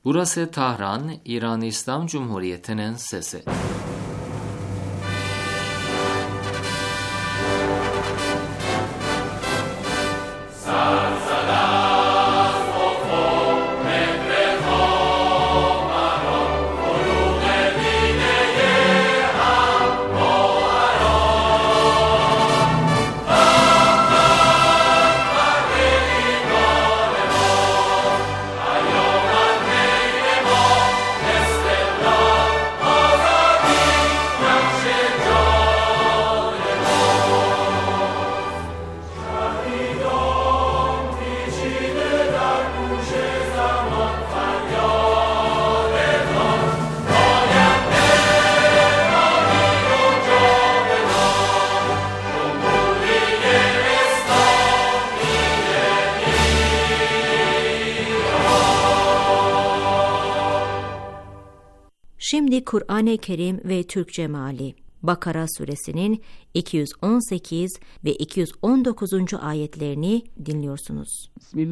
Burası Tahran, İran İslam Cumhuriyeti'nin sesi. Şimdi Kur'an-ı Kerim ve Türkçe meali. Bakara suresinin 218 ve 219. ayetlerini dinliyorsunuz.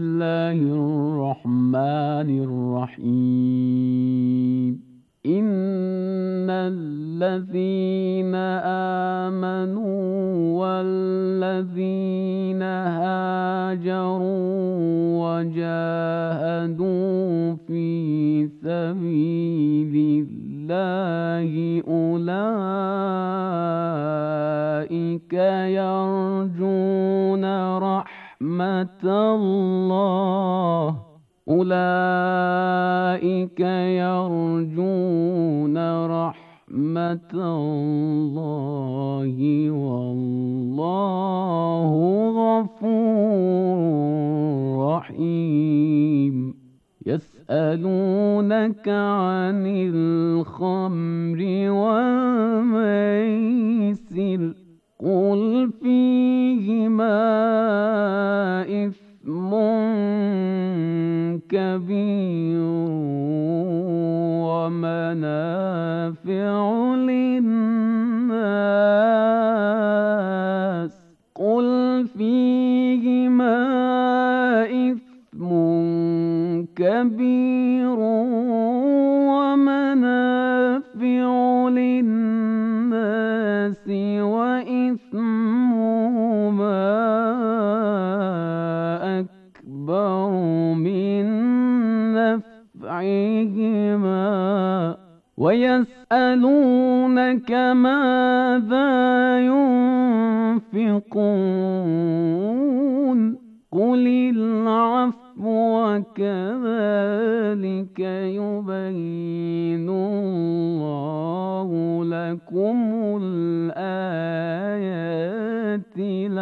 Bismillahirrahmanirrahim. İnnellezîne âmenû vellezîne hâcerû ve câhedû fî sebîlillâhi ulâike yercûne rahmetallah. Ulaike yercûne rahmetallahi vallahu gafurur rahim. Yes'elûneke anil khamri vel meysir. Kul fîhimâ كبير ومنافع للناس قل فيهما إثم كبير ومنافع للناس وإثمهما أكبر من نفعهما ويسألونك ماذا ينفقون قل العفو وكذلك يبين الله لكم الآيات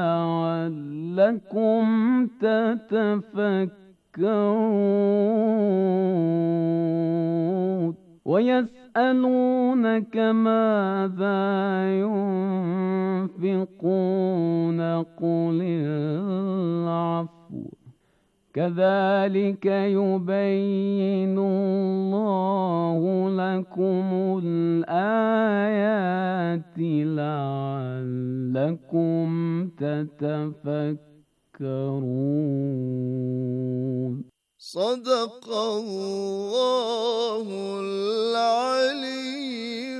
لعلكم تتفكرون ويسألونك ماذا ينفقون قل العفو كذلك يبين الله لكم الآيات لعلكم تتفكرون. صدق الله العلي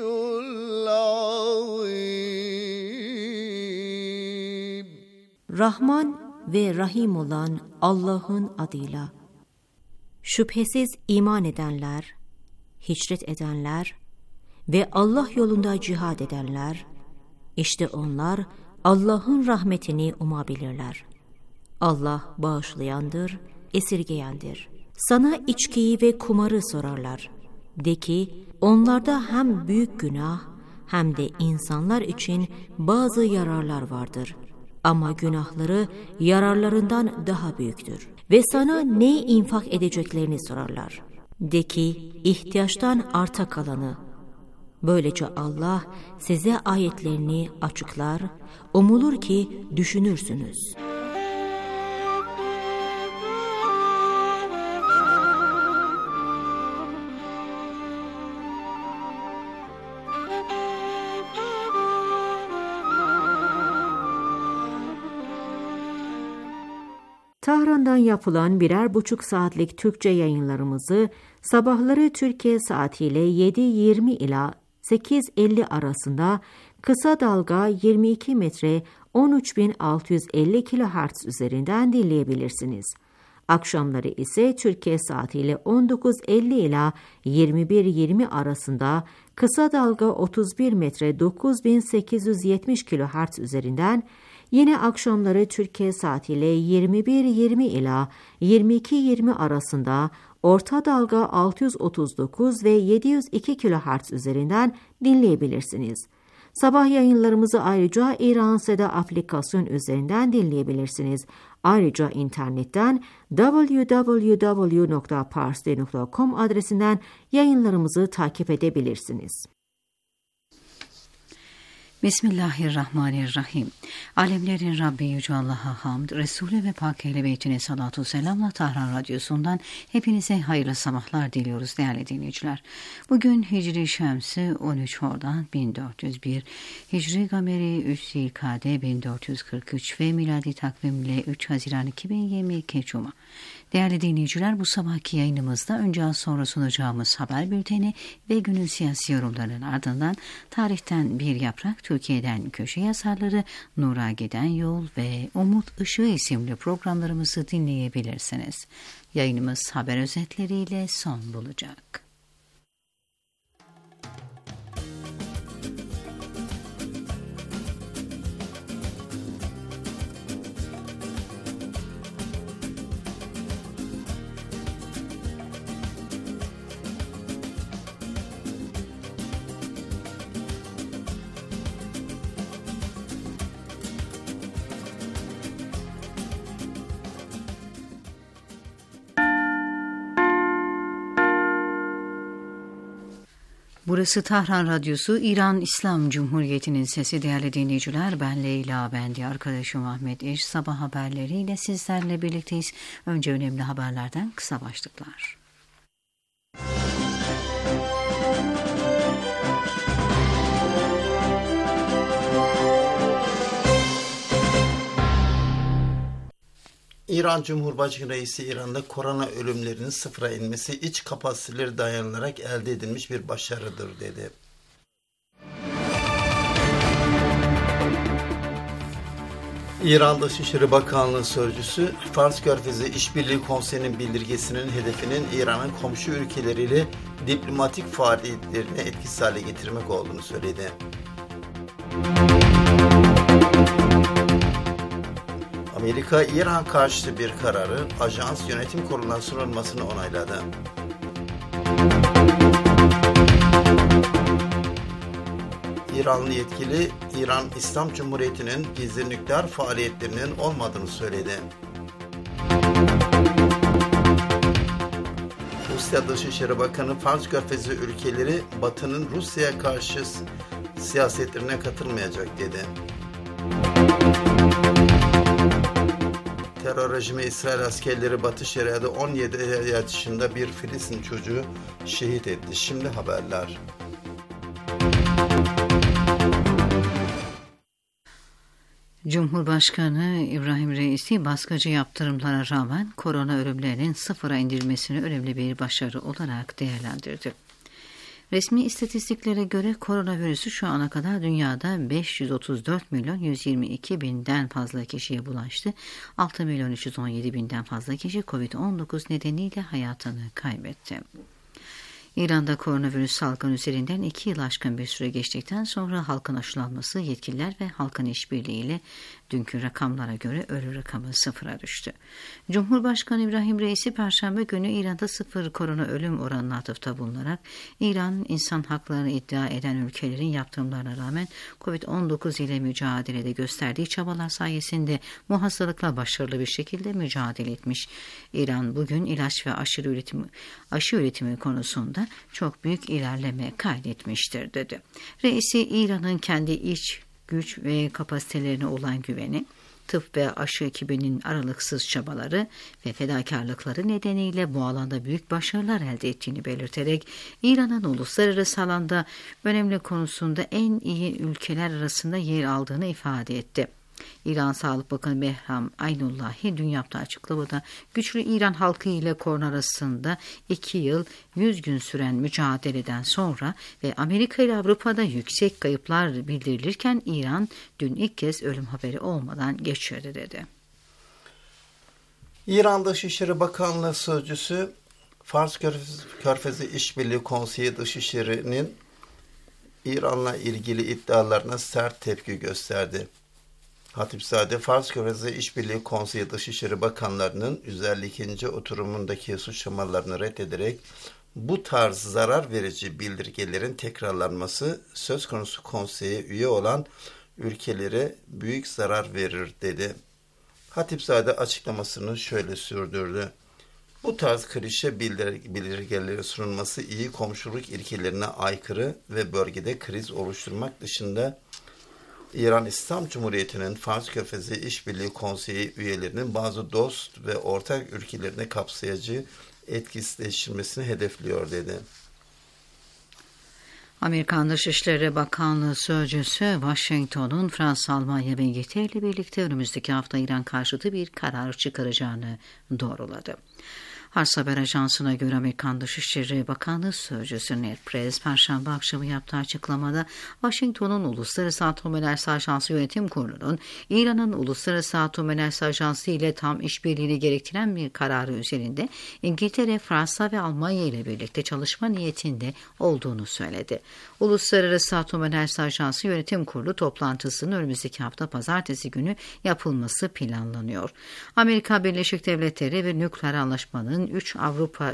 العظيم. Rahman ve Rahim olan Allah'ın adıyla. Şüphesiz iman edenler, hicret edenler ve Allah yolunda cihad edenler, işte onlar Allah'ın rahmetini umabilirler. Allah bağışlayandır, esirgeyendir. Sana içkiyi ve kumarı sorarlar. De ki, onlarda hem büyük günah hem de insanlar için bazı yararlar vardır. Ama günahları yararlarından daha büyüktür. Ve sana ne infak edeceklerini sorarlar. De ki, ihtiyaçtan arta kalanı. Böylece Allah size ayetlerini açıklar, umulur ki düşünürsünüz. Tahran'dan yapılan 1,5 saatlik Türkçe yayınlarımızı sabahları Türkiye saatiyle 7:20 ila 8:50 arasında kısa dalga 22 metre 13.650 kHz üzerinden dinleyebilirsiniz. Akşamları ise Türkiye saatiyle 19:50 ila 21:20 arasında kısa dalga 31 metre 9.870 kHz üzerinden, yine akşamları Türkiye saatiyle 21:20 ila 22:20 arasında orta dalga 639 ve 702 kHz üzerinden dinleyebilirsiniz. Sabah yayınlarımızı ayrıca İran Seda aplikasyon üzerinden dinleyebilirsiniz. Ayrıca internetten www.parstoday.com adresinden yayınlarımızı takip edebilirsiniz. Bismillahirrahmanirrahim. Alemlerin Rabbi Yüce Allah'a hamd, Resulü ve Pak Ehl-i Beytine salatu selamla Tahran Radyosu'ndan hepinize hayırlı sabahlar diliyoruz değerli dinleyiciler. Bugün Hicri Şemsi 13 Hordan 1401, Hicri Gameri 3 Zilkade 1443 ve miladi takvimle 3 Haziran 2022 Cuma. Değerli dinleyiciler, bu sabahki yayınımızda önce az sonra sunacağımız haber bülteni ve günün siyasi yorumlarının ardından tarihten bir yaprak, Türkiye'den köşe yazarları, Nur'a Giden Yol ve Umut Işığı isimli programlarımızı dinleyebilirsiniz. Yayınımız haber özetleriyle son bulacak. Burası Tahran Radyosu, İran İslam Cumhuriyeti'nin sesi değerli dinleyiciler. Ben Leyla, ben de arkadaşım Ahmet İş. Sabah haberleriyle sizlerle birlikteyiz. Önce önemli haberlerden kısa başlıklar. İran Cumhurbaşkanı Reisi İran'da korona ölümlerinin sıfıra inmesi iç kapasiteleri dayanılarak elde edilmiş bir başarıdır dedi. İran Dışişleri Bakanlığı Sözcüsü, Fars Körfezi İşbirliği Konseyi'nin bildirgesinin hedefinin İran'ın komşu ülkeleriyle diplomatik faaliyetlerini etkisiz hale getirmek olduğunu söyledi. Amerika, İran karşıtı bir kararı Ajans Yönetim Kurulu'ndan sunulmasını onayladı. İranlı yetkili, İran İslam Cumhuriyeti'nin gizli nükleer faaliyetlerinin olmadığını söyledi. Rusya Dışişleri Bakanı, Fars Körfezi ülkeleri Batı'nın Rusya'ya karşı siyasetlerine katılmayacak dedi. Terör rejimi İsrail askerleri Batı Şeria'da 17 yaşında bir Filistin çocuğu şehit etti. Şimdi haberler. Cumhurbaşkanı İbrahim Reisi, baskıcı yaptırımlara rağmen korona ölümlerinin sıfıra indirilmesini önemli bir başarı olarak değerlendirdi. Resmi istatistiklere göre koronavirüsü şu ana kadar dünyada 534 milyon 122 binden fazla kişiye bulaştı. 6 milyon 317 binden fazla kişi COVID-19 nedeniyle hayatını kaybetti. İran'da koronavirüs salgını üzerinden 2 yıl aşkın bir süre geçtikten sonra halkın aşılanması, yetkililer ve halkın işbirliğiyle dünkü rakamlara göre ölü rakamı sıfıra düştü. Cumhurbaşkanı İbrahim Reisi Perşembe günü İran'da sıfır korona ölüm oranına atıfta bulunarak İran'ın insan haklarını iddia eden ülkelerin yaptırımlarına rağmen COVID-19 ile mücadelede gösterdiği çabalar sayesinde bu hastalıkla başarılı bir şekilde mücadele etmiş. İran bugün ilaç ve aşı üretimi konusunda çok büyük ilerleme kaydetmiştir dedi. Reisi, İran'ın kendi iç güç ve kapasitelerine olan güveni, tıp ve aşı ekibinin aralıksız çabaları ve fedakarlıkları nedeniyle bu alanda büyük başarılar elde ettiğini belirterek İran'ın uluslararası alanda önemli konusunda en iyi ülkeler arasında yer aldığını ifade etti. İran Sağlık Bakanı Behram Aynullahi dün yaptığı açıklamada güçlü İran halkı ile korona arasında 2 yıl 100 gün süren mücadeleden sonra ve Amerika ile Avrupa'da yüksek kayıplar bildirilirken İran dün ilk kez ölüm haberi olmadan geçirdi dedi. İran Dışişleri Bakanlığı Sözcüsü Fars Körfezi İşbirliği Konseyi Dışişleri'nin İran'la ilgili iddialarına sert tepki gösterdi. Hatipzade, Fars Körfezi İşbirliği Konseyi Dışişleri Bakanlarının 152. oturumundaki suçlamalarını reddederek bu tarz zarar verici bildirgelerin tekrarlanması söz konusu konseye üye olan ülkelere büyük zarar verir dedi. Hatipzade açıklamasını şöyle sürdürdü. Bu tarz klişe bildirgeleri sunulması iyi komşuluk ilkelerine aykırı ve bölgede kriz oluşturmak dışında İran İslam Cumhuriyeti'nin Fars Körfezi İşbirliği Konseyi üyelerinin bazı dost ve ortak ülkelerini kapsayıcı etkisizleştirmesini hedefliyor dedi. Amerikan Dışişleri Bakanlığı Sözcüsü Washington'un Fransa, Almanya ve İngiltere ile birlikte önümüzdeki hafta İran karşıtı bir karar çıkaracağını doğruladı. Fars Haber Ajansı'na göre Amerikan Dışişleri Bakanlığı Sözcüsü Ned Price, Perşembe akşamı yaptığı açıklamada Washington'un Uluslararası Atom Enerjisi Ajansı Yönetim Kurulu'nun İran'ın Uluslararası Atom Enerjisi Ajansı ile tam işbirliğini gerektiren bir kararı üzerinde İngiltere, Fransa ve Almanya ile birlikte çalışma niyetinde olduğunu söyledi. Uluslararası Atom Enerjisi Ajansı Yönetim Kurulu toplantısının önümüzdeki hafta pazartesi günü yapılması planlanıyor. Amerika Birleşik Devletleri ve nükleer anlaşmanın 3 Avrupa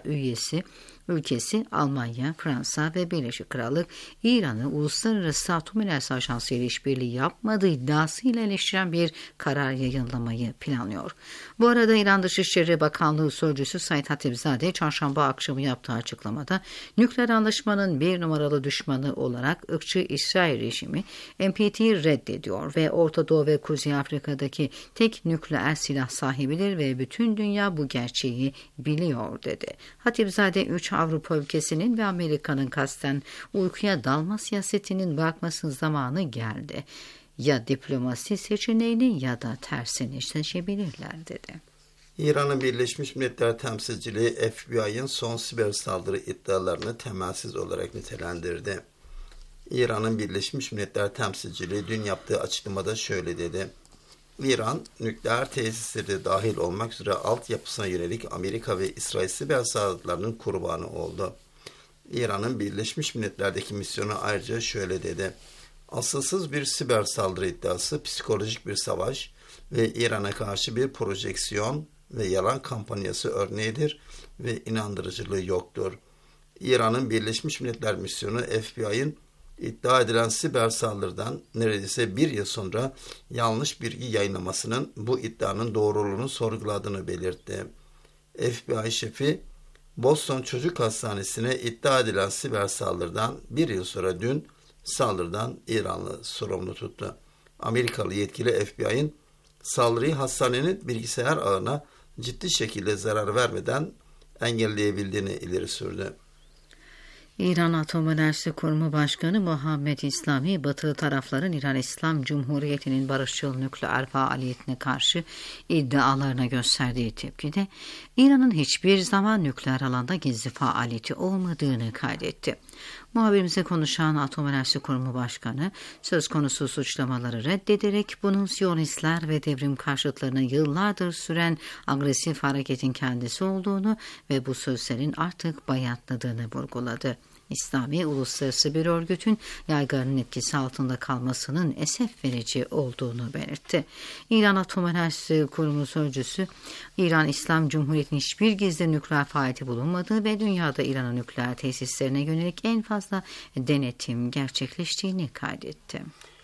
ülkesi Almanya, Fransa ve Birleşik Krallık İran'ı Uluslararası Atom Enerjisi Ajansı ile işbirliği yapmadığı iddiasıyla eleştiren bir karar yayınlamayı planlıyor. Bu arada İran Dışişleri Bakanlığı Sözcüsü Said Hatipzade çarşamba akşamı yaptığı açıklamada nükleer anlaşmanın bir numaralı düşmanı olarak ırkçı İsrail rejimi NPT'yi reddediyor ve Orta Doğu ve Kuzey Afrika'daki tek nükleer silah sahibidir ve bütün dünya bu gerçeği biliyor dedi. Hatipzade 3 Avrupa ülkesinin ve Amerika'nın kasten uykuya dalma siyasetinin bırakmasının zamanı geldi. Ya diplomasi seçeneğini ya da tersini seçebilirler dedi. İran'ın Birleşmiş Milletler temsilciliği FBI'ın son siber saldırı iddialarını temelsiz olarak nitelendirdi. İran'ın Birleşmiş Milletler temsilciliği dün yaptığı açıklamada şöyle dedi. İran, nükleer tesisleri dahil olmak üzere altyapısına yönelik Amerika ve İsrail siber saldırılarının kurbanı oldu. İran'ın Birleşmiş Milletler'deki misyonu ayrıca şöyle dedi. Asılsız bir siber saldırı iddiası, psikolojik bir savaş ve İran'a karşı bir projeksiyon ve yalan kampanyası örneğidir ve inandırıcılığı yoktur. İran'ın Birleşmiş Milletler misyonu FBI'ın iddia edilen siber saldırıdan neredeyse bir yıl sonra yanlış bilgi yayınlamasının bu iddianın doğruluğunu sorguladığını belirtti. FBI şefi Boston Çocuk Hastanesi'ne iddia edilen siber saldırıdan bir yıl sonra dün saldırıdan İranlı sorumlu tuttu. Amerikalı yetkili FBI'nin saldırıyı hastanenin bilgisayar ağına ciddi şekilde zarar vermeden engelleyebildiğini ileri sürdü. İran Atom Enerjisi Kurumu Başkanı Muhammed İslami, Batılı tarafların İran İslam Cumhuriyeti'nin barışçıl nükleer faaliyetine karşı iddialarına gösterdiği tepkide İran'ın hiçbir zaman nükleer alanda gizli faaliyeti olmadığını kaydetti. Muhabirimize konuşan Atom Enerjisi Kurumu Başkanı söz konusu suçlamaları reddederek bunun Siyonistler ve devrim karşıtlarına yıllardır süren agresif hareketin kendisi olduğunu ve bu sözlerin artık bayatladığını vurguladı. İslami uluslararası bir örgütün yaygarının etkisi altında kalmasının esef verici olduğunu belirtti. İran Atom Enerjisi Kurumu Sözcüsü, İran İslam Cumhuriyeti'nin hiçbir gizli nükleer faaliyeti bulunmadığı ve dünyada İran'ın nükleer tesislerine yönelik en fazla denetim gerçekleştiğini kaydetti.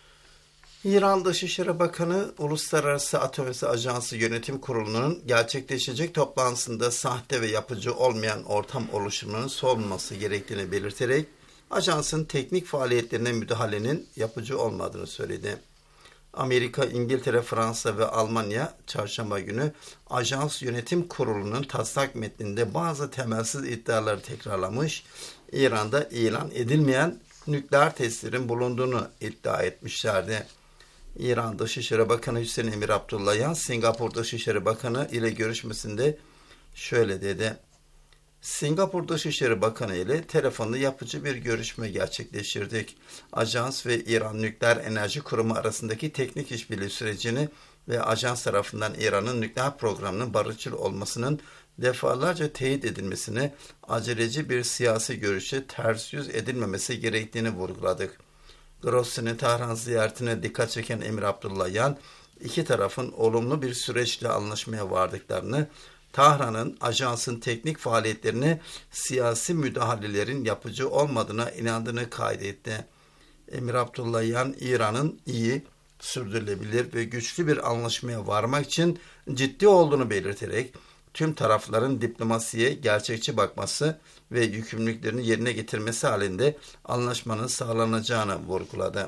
İran Dışişleri Bakanı, Uluslararası Atom Enerjisi Ajansı Yönetim Kurulu'nun gerçekleşecek toplantısında sahte ve yapıcı olmayan ortam oluşumunun sorulması gerektiğini belirterek, ajansın teknik faaliyetlerine müdahalenin yapıcı olmadığını söyledi. Amerika, İngiltere, Fransa ve Almanya çarşamba günü Ajans Yönetim Kurulu'nun taslak metninde bazı temelsiz iddiaları tekrarlamış, İran'da ilan edilmeyen nükleer testlerin bulunduğunu iddia etmişlerdi. İran Dışişleri Bakanı Hüseyin Emir Abdullahian, Singapur Dışişleri Bakanı ile görüşmesinde şöyle dedi. Singapur Dışişleri Bakanı ile telefonla yapıcı bir görüşme gerçekleştirdik. Ajans ve İran Nükleer Enerji Kurumu arasındaki teknik işbirliği sürecini ve ajans tarafından İran'ın nükleer programının barışçıl olmasının defalarca teyit edilmesini, aceleci bir siyasi görüşe ters yüz edilmemesi gerektiğini vurguladık. Grossi'nin Tahran ziyaretine dikkat çeken Emir Abdullahian, iki tarafın olumlu bir süreçle anlaşmaya vardıklarını, Tahran'ın ajansın teknik faaliyetlerine siyasi müdahalelerin yapıcı olmadığına inandığını kaydetti. Emir Abdullahian, İran'ın iyi, sürdürülebilir ve güçlü bir anlaşmaya varmak için ciddi olduğunu belirterek, tüm tarafların diplomasiye gerçekçi bakması ve yükümlülüklerini yerine getirmesi halinde anlaşmanın sağlanacağını vurguladı.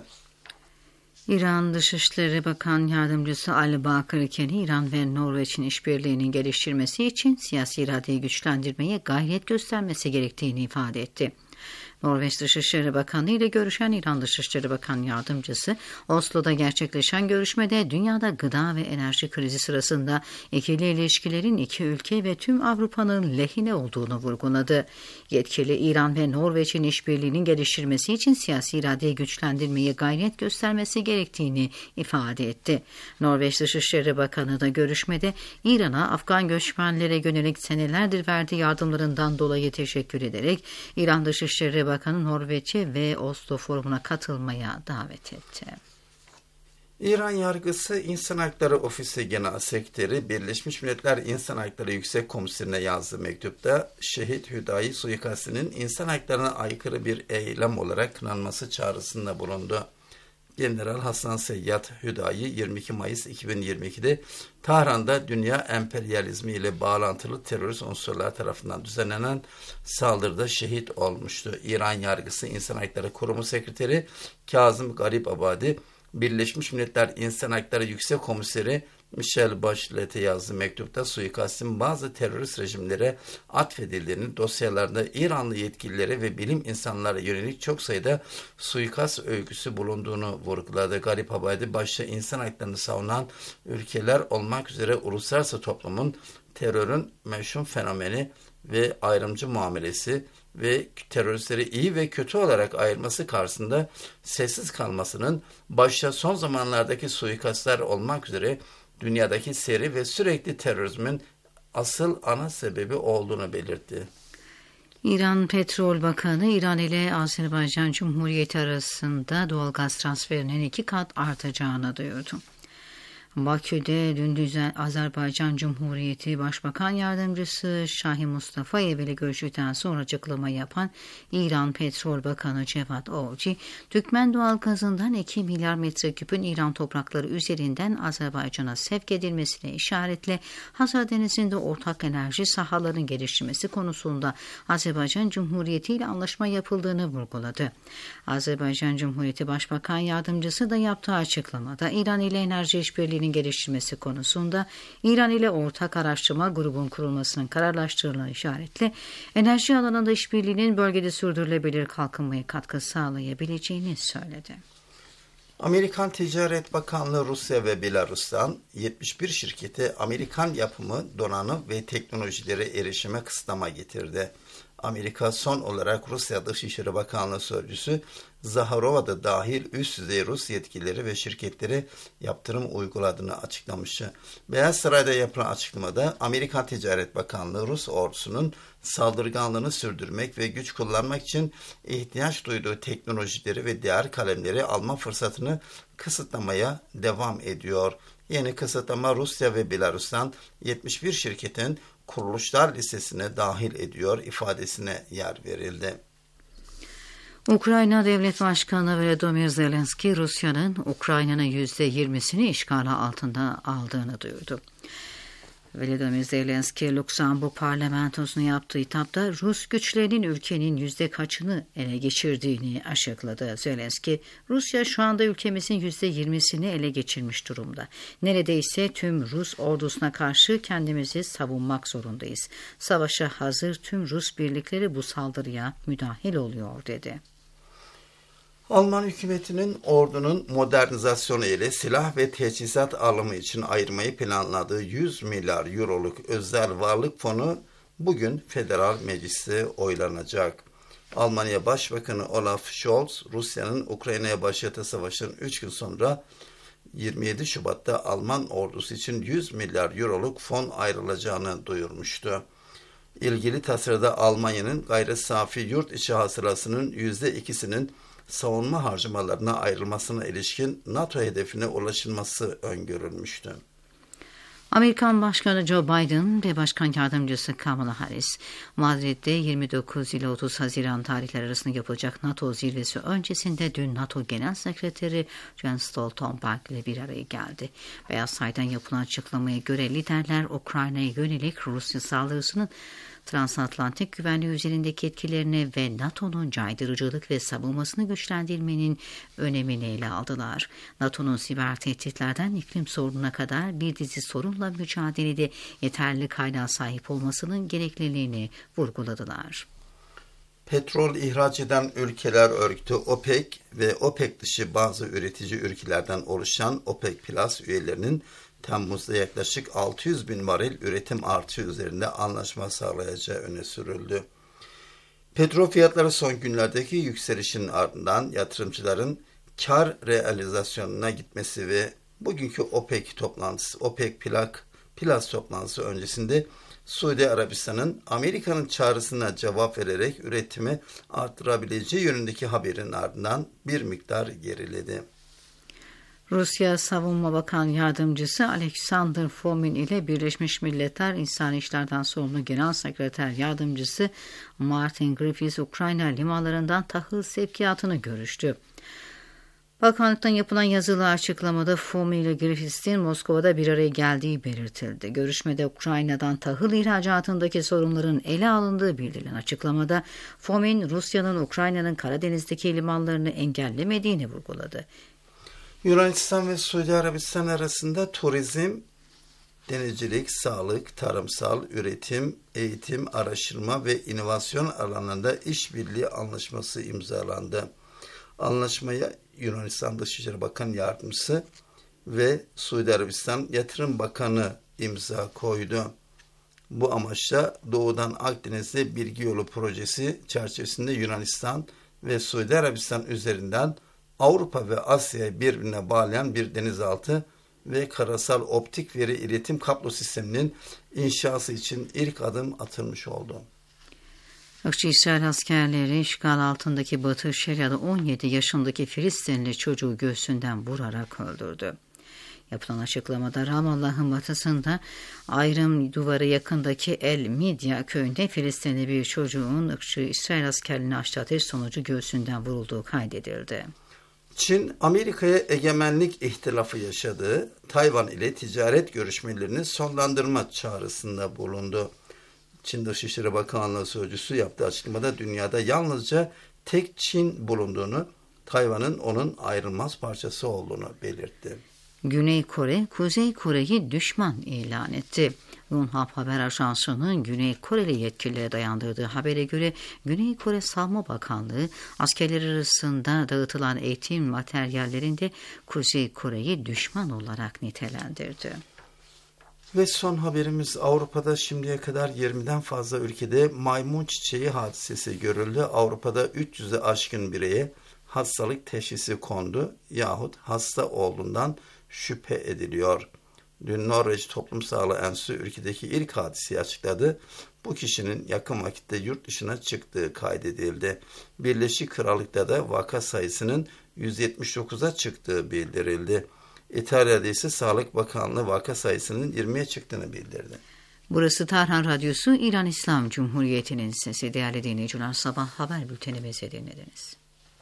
İran Dışişleri Bakan Yardımcısı Ali Bakır Keni, İran ve Norveç'in işbirliğinin geliştirmesi için siyasi iradeyi güçlendirmeye gayret göstermesi gerektiğini ifade etti. Norveç Dışişleri Bakanı ile görüşen İran Dışişleri Bakan Yardımcısı, Oslo'da gerçekleşen görüşmede dünyada gıda ve enerji krizi sırasında ikili ilişkilerin iki ülke ve tüm Avrupa'nın lehine olduğunu vurguladı. Yetkili, İran ve Norveç'in işbirliğinin geliştirmesi için siyasi iradeyi güçlendirmeye gayret göstermesi gerektiğini ifade etti. Norveç Dışişleri Bakanı da görüşmede İran'a Afgan göçmenlere yönelik senelerdir verdiği yardımlarından dolayı teşekkür ederek İran Dışişleri Bakanı Norveç'e ve Oslo Forumu'na katılmaya davet etti. İran yargısı İnsan Hakları Ofisi Genel Sekreteri Birleşmiş Milletler İnsan Hakları Yüksek Komiserine yazdığı mektupta şehit Hüdayi suikastinin insan haklarına aykırı bir eylem olarak kınanması çağrısında bulundu. General Hasan Seyyad Hüdayi 22 Mayıs 2022'de Tahran'da dünya emperyalizmi ile bağlantılı terörist unsurlar tarafından düzenlenen saldırıda şehit olmuştu. İran Yargısı İnsan Hakları Kurumu Sekreteri Kazım Garibabadi, Birleşmiş Milletler İnsan Hakları Yüksek Komiseri Michelle Bachelet'e yazdığı mektupta suikastin bazı terörist rejimlere atfedildiğini, dosyalarda İranlı yetkililere ve bilim insanlara yönelik çok sayıda suikast öyküsü bulunduğunu vurguladı. Garibabadi başta insan haklarını savunan ülkeler olmak üzere uluslararası toplumun terörün meşhum fenomeni ve ayrımcı muamelesi ve teröristleri iyi ve kötü olarak ayırması karşısında sessiz kalmasının, başta son zamanlardaki suikastlar olmak üzere dünyadaki seri ve sürekli terörizmin asıl ana sebebi olduğunu belirtti. İran Petrol Bakanı, İran ile Azerbaycan Cumhuriyeti arasında doğalgaz transferinin 2 kat artacağını duyurdu. Bakü'de dün Azerbaycan Cumhuriyeti Başbakan Yardımcısı Şahin Mustafayev ile görüştükten sonra açıklama yapan İran Petrol Bakanı Cevat Ovci, Türkmen doğalgazından 2 milyar metreküpün İran toprakları üzerinden Azerbaycan'a sevk edilmesine işaretle Hazar Denizi'nde ortak enerji sahalarının geliştirmesi konusunda Azerbaycan Cumhuriyeti ile anlaşma yapıldığını vurguladı. Azerbaycan Cumhuriyeti Başbakan Yardımcısı da yaptığı açıklamada İran ile enerji işbirliğinin geliştirmesi konusunda İran ile ortak araştırma grubun kurulmasının kararlaştırılan işaretle enerji alanında işbirliğinin bölgede sürdürülebilir kalkınmaya katkı sağlayabileceğini söyledi. Amerikan Ticaret Bakanlığı Rusya ve Belarus'tan 71 şirkete Amerikan yapımı donanım ve teknolojilere erişime kısıtlama getirdi. Amerika son olarak Rusya Dışişleri Bakanlığı Sözcüsü Zaharova da dahil üst düzey Rus yetkilileri ve şirketleri yaptırım uyguladığını açıklamıştı. Beyaz Saray'da yapılan açıklamada Amerikan Ticaret Bakanlığı Rus ordusunun saldırganlığını sürdürmek ve güç kullanmak için ihtiyaç duyduğu teknolojileri ve değer kalemleri alma fırsatını kısıtlamaya devam ediyor. Yeni kısıtlama Rusya ve Belarus'tan 71 şirketin kuruluşlar listesine dahil ediyor ifadesine yer verildi. Ukrayna Devlet Başkanı Volodymyr Zelenski, Rusya'nın Ukrayna'nın %20'sini işgali altında aldığını duyurdu. Volodymyr Zelenski, Lüksemburg parlamentosuna yaptığı hitapta Rus güçlerinin ülkenin %kaçını ele geçirdiğini açıkladı. Zelenski, Rusya şu anda ülkemizin %20'sini ele geçirmiş durumda. Neredeyse tüm Rus ordusuna karşı kendimizi savunmak zorundayız. Savaşa hazır tüm Rus birlikleri bu saldırıya müdahil oluyor dedi. Alman hükümetinin ordunun modernizasyonu ile silah ve teçhizat alımı için ayırmayı planladığı 100 milyar euroluk özel varlık fonu bugün Federal Meclis'te oylanacak. Almanya Başbakanı Olaf Scholz, Rusya'nın Ukrayna'ya başlattığı savaşın 3 gün sonra 27 Şubat'ta Alman ordusu için 100 milyar euroluk fon ayrılacağını duyurmuştu. İlgili tasarıda Almanya'nın gayri safi yurt içi hasılasının %2'sinin savunma harcamalarına ayrılmasına ilişkin NATO hedefine ulaşılması öngörülmüştü. Amerikan Başkanı Joe Biden ve Başkan Yardımcısı Kamala Harris, Madrid'de 29 ile 30 Haziran tarihleri arasında yapılacak NATO zirvesi öncesinde dün NATO Genel Sekreteri Jens Stoltenberg ile bir araya geldi. Beyaz Saray'dan yapılan açıklamaya göre liderler Ukrayna'ya yönelik Rusya saldırısının transatlantik güvenliği üzerindeki etkilerini ve NATO'nun caydırıcılık ve savunmasını güçlendirmenin önemini ele aldılar. NATO'nun siber tehditlerden iklim sorununa kadar bir dizi sorunla mücadelede yeterli kaynağa sahip olmasının gerekliliğini vurguladılar. Petrol ihraç eden ülkeler örgütü OPEC ve OPEC dışı bazı üretici ülkelerden oluşan OPEC Plus üyelerinin Temmuz'da yaklaşık 600 bin varil üretim artışı üzerinde anlaşma sağlayacağı öne sürüldü. Petrol fiyatları son günlerdeki yükselişin ardından yatırımcıların kar realizasyonuna gitmesi ve bugünkü OPEC Plus toplantısı öncesinde Suudi Arabistan'ın Amerika'nın çağrısına cevap vererek üretimi arttırabileceği yönündeki haberin ardından bir miktar geriledi. Rusya Savunma Bakan Yardımcısı Alexander Fomin ile Birleşmiş Milletler İnsan İşlerden Sorumlu Genel Sekreter Yardımcısı Martin Griffiths Ukrayna limanlarından tahıl sevkiyatını görüştü. Bakanlıktan yapılan yazılı açıklamada Fomin ile Griffiths'in Moskova'da bir araya geldiği belirtildi. Görüşmede Ukrayna'dan tahıl ihracatındaki sorunların ele alındığı bildirilen açıklamada Fomin, Rusya'nın Ukrayna'nın Karadeniz'deki limanlarını engellemediğini vurguladı. Yunanistan ve Suudi Arabistan arasında turizm, denizcilik, sağlık, tarımsal, üretim, eğitim, araştırma ve inovasyon alanlarında işbirliği anlaşması imzalandı. Anlaşmaya Yunanistan Dışişleri Bakan Yardımcısı ve Suudi Arabistan Yatırım Bakanı imza koydu. Bu amaçla Doğudan Akdeniz'de Bilgi Yolu projesi çerçevesinde Yunanistan ve Suudi Arabistan üzerinden Avrupa ve Asya'yı birbirine bağlayan bir denizaltı ve karasal optik veri iletim kablo sisteminin inşası için ilk adım atılmış oldu. Irkçı İsrail askerleri işgal altındaki Batı Şeria'da 17 yaşındaki Filistinli çocuğu göğsünden vurarak öldürdü. Yapılan açıklamada Ramallah'ın batısında ayrım duvarı yakındaki El Midya köyünde Filistinli bir çocuğun ırkçı İsrail askerliğine açtığı ateş sonucu göğsünden vurulduğu kaydedildi. Çin, Amerika'ya egemenlik ihtilafı yaşadığı Tayvan ile ticaret görüşmelerini sonlandırma çağrısında bulundu. Çin Dışişleri Bakanlığı sözcüsü yaptığı açıklamada dünyada yalnızca tek Çin bulunduğunu, Tayvan'ın onun ayrılmaz parçası olduğunu belirtti. Güney Kore, Kuzey Kore'yi düşman ilan etti. Yonhap Haber Ajansı'nın Güney Koreli yetkililere dayandırdığı habere göre Güney Kore Savunma Bakanlığı askerler arasında dağıtılan eğitim materyallerinde Kuzey Kore'yi düşman olarak nitelendirdi. Ve son haberimiz Avrupa'da şimdiye kadar 20'den fazla ülkede maymun çiçeği hadisesi görüldü. Avrupa'da 300'e aşkın bireye hastalık teşhisi kondu yahut hasta olduğundan şüphe ediliyor. Dün Norveç Toplum Sağlığı Enstitüsü ülkedeki ilk hadiseyi açıkladı. Bu kişinin yakın vakitte yurt dışına çıktığı kaydedildi. Birleşik Krallık'ta da vaka sayısının 179'a çıktığı bildirildi. İtalya'da ise Sağlık Bakanlığı vaka sayısının 20'ye çıktığını bildirdi. Burası Tarhan Radyosu, İran İslam Cumhuriyeti'nin sesi. Değerli dinleyiciler, sabah haber bültenimizi dinlediniz.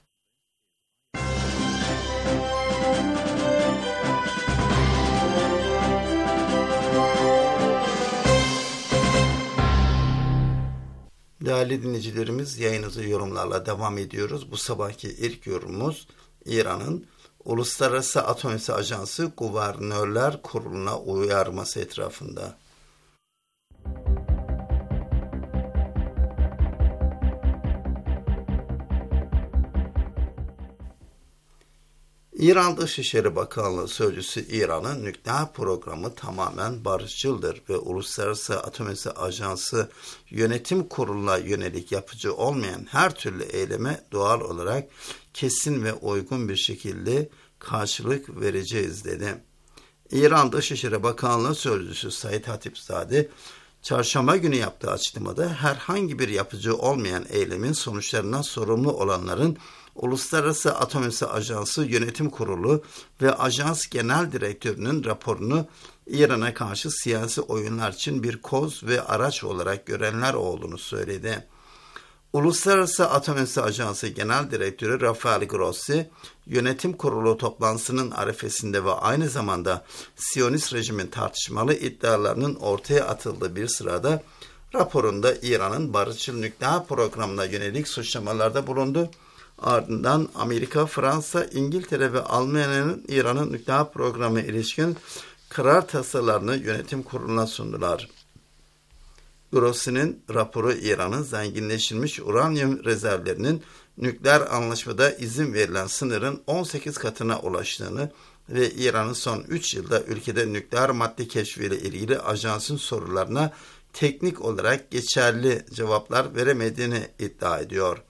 Değerli dinleyicilerimiz, yayınımızı yorumlarla devam ediyoruz. Bu sabahki ilk yorumumuz İran'ın Uluslararası Atom Enerjisi Ajansı Guvernörler Kurulu'na uyarması etrafında. İran Dışişleri Bakanlığı Sözcüsü İran'ın nükleer programı tamamen barışçıldır ve Uluslararası Atom Enerjisi Ajansı Yönetim Kurulu'na yönelik yapıcı olmayan her türlü eyleme doğal olarak kesin ve uygun bir şekilde karşılık vereceğiz dedi. İran Dışişleri Bakanlığı Sözcüsü Said Hatipzade, çarşamba günü yaptığı açıklamada herhangi bir yapıcı olmayan eylemin sonuçlarından sorumlu olanların Uluslararası Atom Enerjisi Ajansı Yönetim Kurulu ve Ajans Genel Direktörü'nün raporunu İran'a karşı siyasi oyunlar için bir koz ve araç olarak görenler olduğunu söyledi. Uluslararası Atom Enerjisi Ajansı Genel Direktörü Rafael Grossi, Yönetim Kurulu toplantısının arifesinde ve aynı zamanda Siyonist rejimin tartışmalı iddialarının ortaya atıldığı bir sırada raporunda İran'ın barışçıl nükleer programına yönelik suçlamalarda bulundu. Ardından Amerika, Fransa, İngiltere ve Almanya'nın İran'ın nükleer programı ilişkin karar tasarılarını yönetim kuruluna sundular. Grossi'nin raporu İran'ın zenginleştirilmiş uranyum rezervlerinin nükleer anlaşmada izin verilen sınırın 18 katına ulaştığını ve İran'ın son 3 yılda ülkede nükleer madde keşfiyle ilgili ajansın sorularına teknik olarak geçerli cevaplar veremediğini iddia ediyor.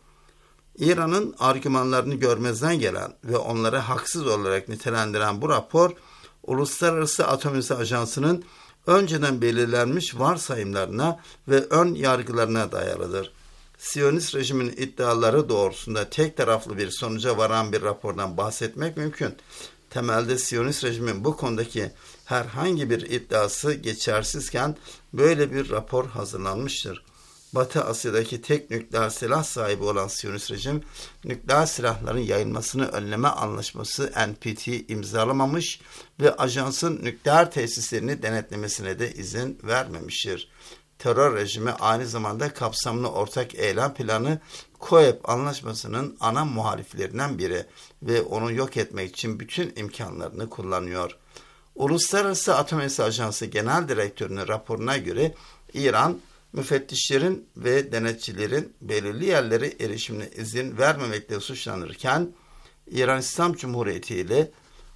İran'ın argümanlarını görmezden gelen ve onları haksız olarak nitelendiren bu rapor, Uluslararası Atom Enerjisi Ajansı'nın önceden belirlenmiş varsayımlarına ve ön yargılarına dayalıdır. Siyonist rejimin iddiaları doğrusunda tek taraflı bir sonuca varan bir rapordan bahsetmek mümkün. Temelde Siyonist rejimin bu konudaki herhangi bir iddiası geçersizken böyle bir rapor hazırlanmıştır. Batı Asya'daki tek nükleer silah sahibi olan Siyonist rejim, nükleer silahların yayılmasını önleme anlaşması NPT'yi imzalamamış ve ajansın nükleer tesislerini denetlemesine de izin vermemiştir. Terör rejimi aynı zamanda kapsamlı ortak eylem planı COEP anlaşmasının ana muhaliflerinden biri ve onu yok etmek için bütün imkanlarını kullanıyor. Uluslararası Atom Enerjisi Ajansı Genel Direktörü'nün raporuna göre İran, müfettişlerin ve denetçilerin belirli yerlere erişimine izin vermemekle suçlanırken, İran İslam Cumhuriyeti ile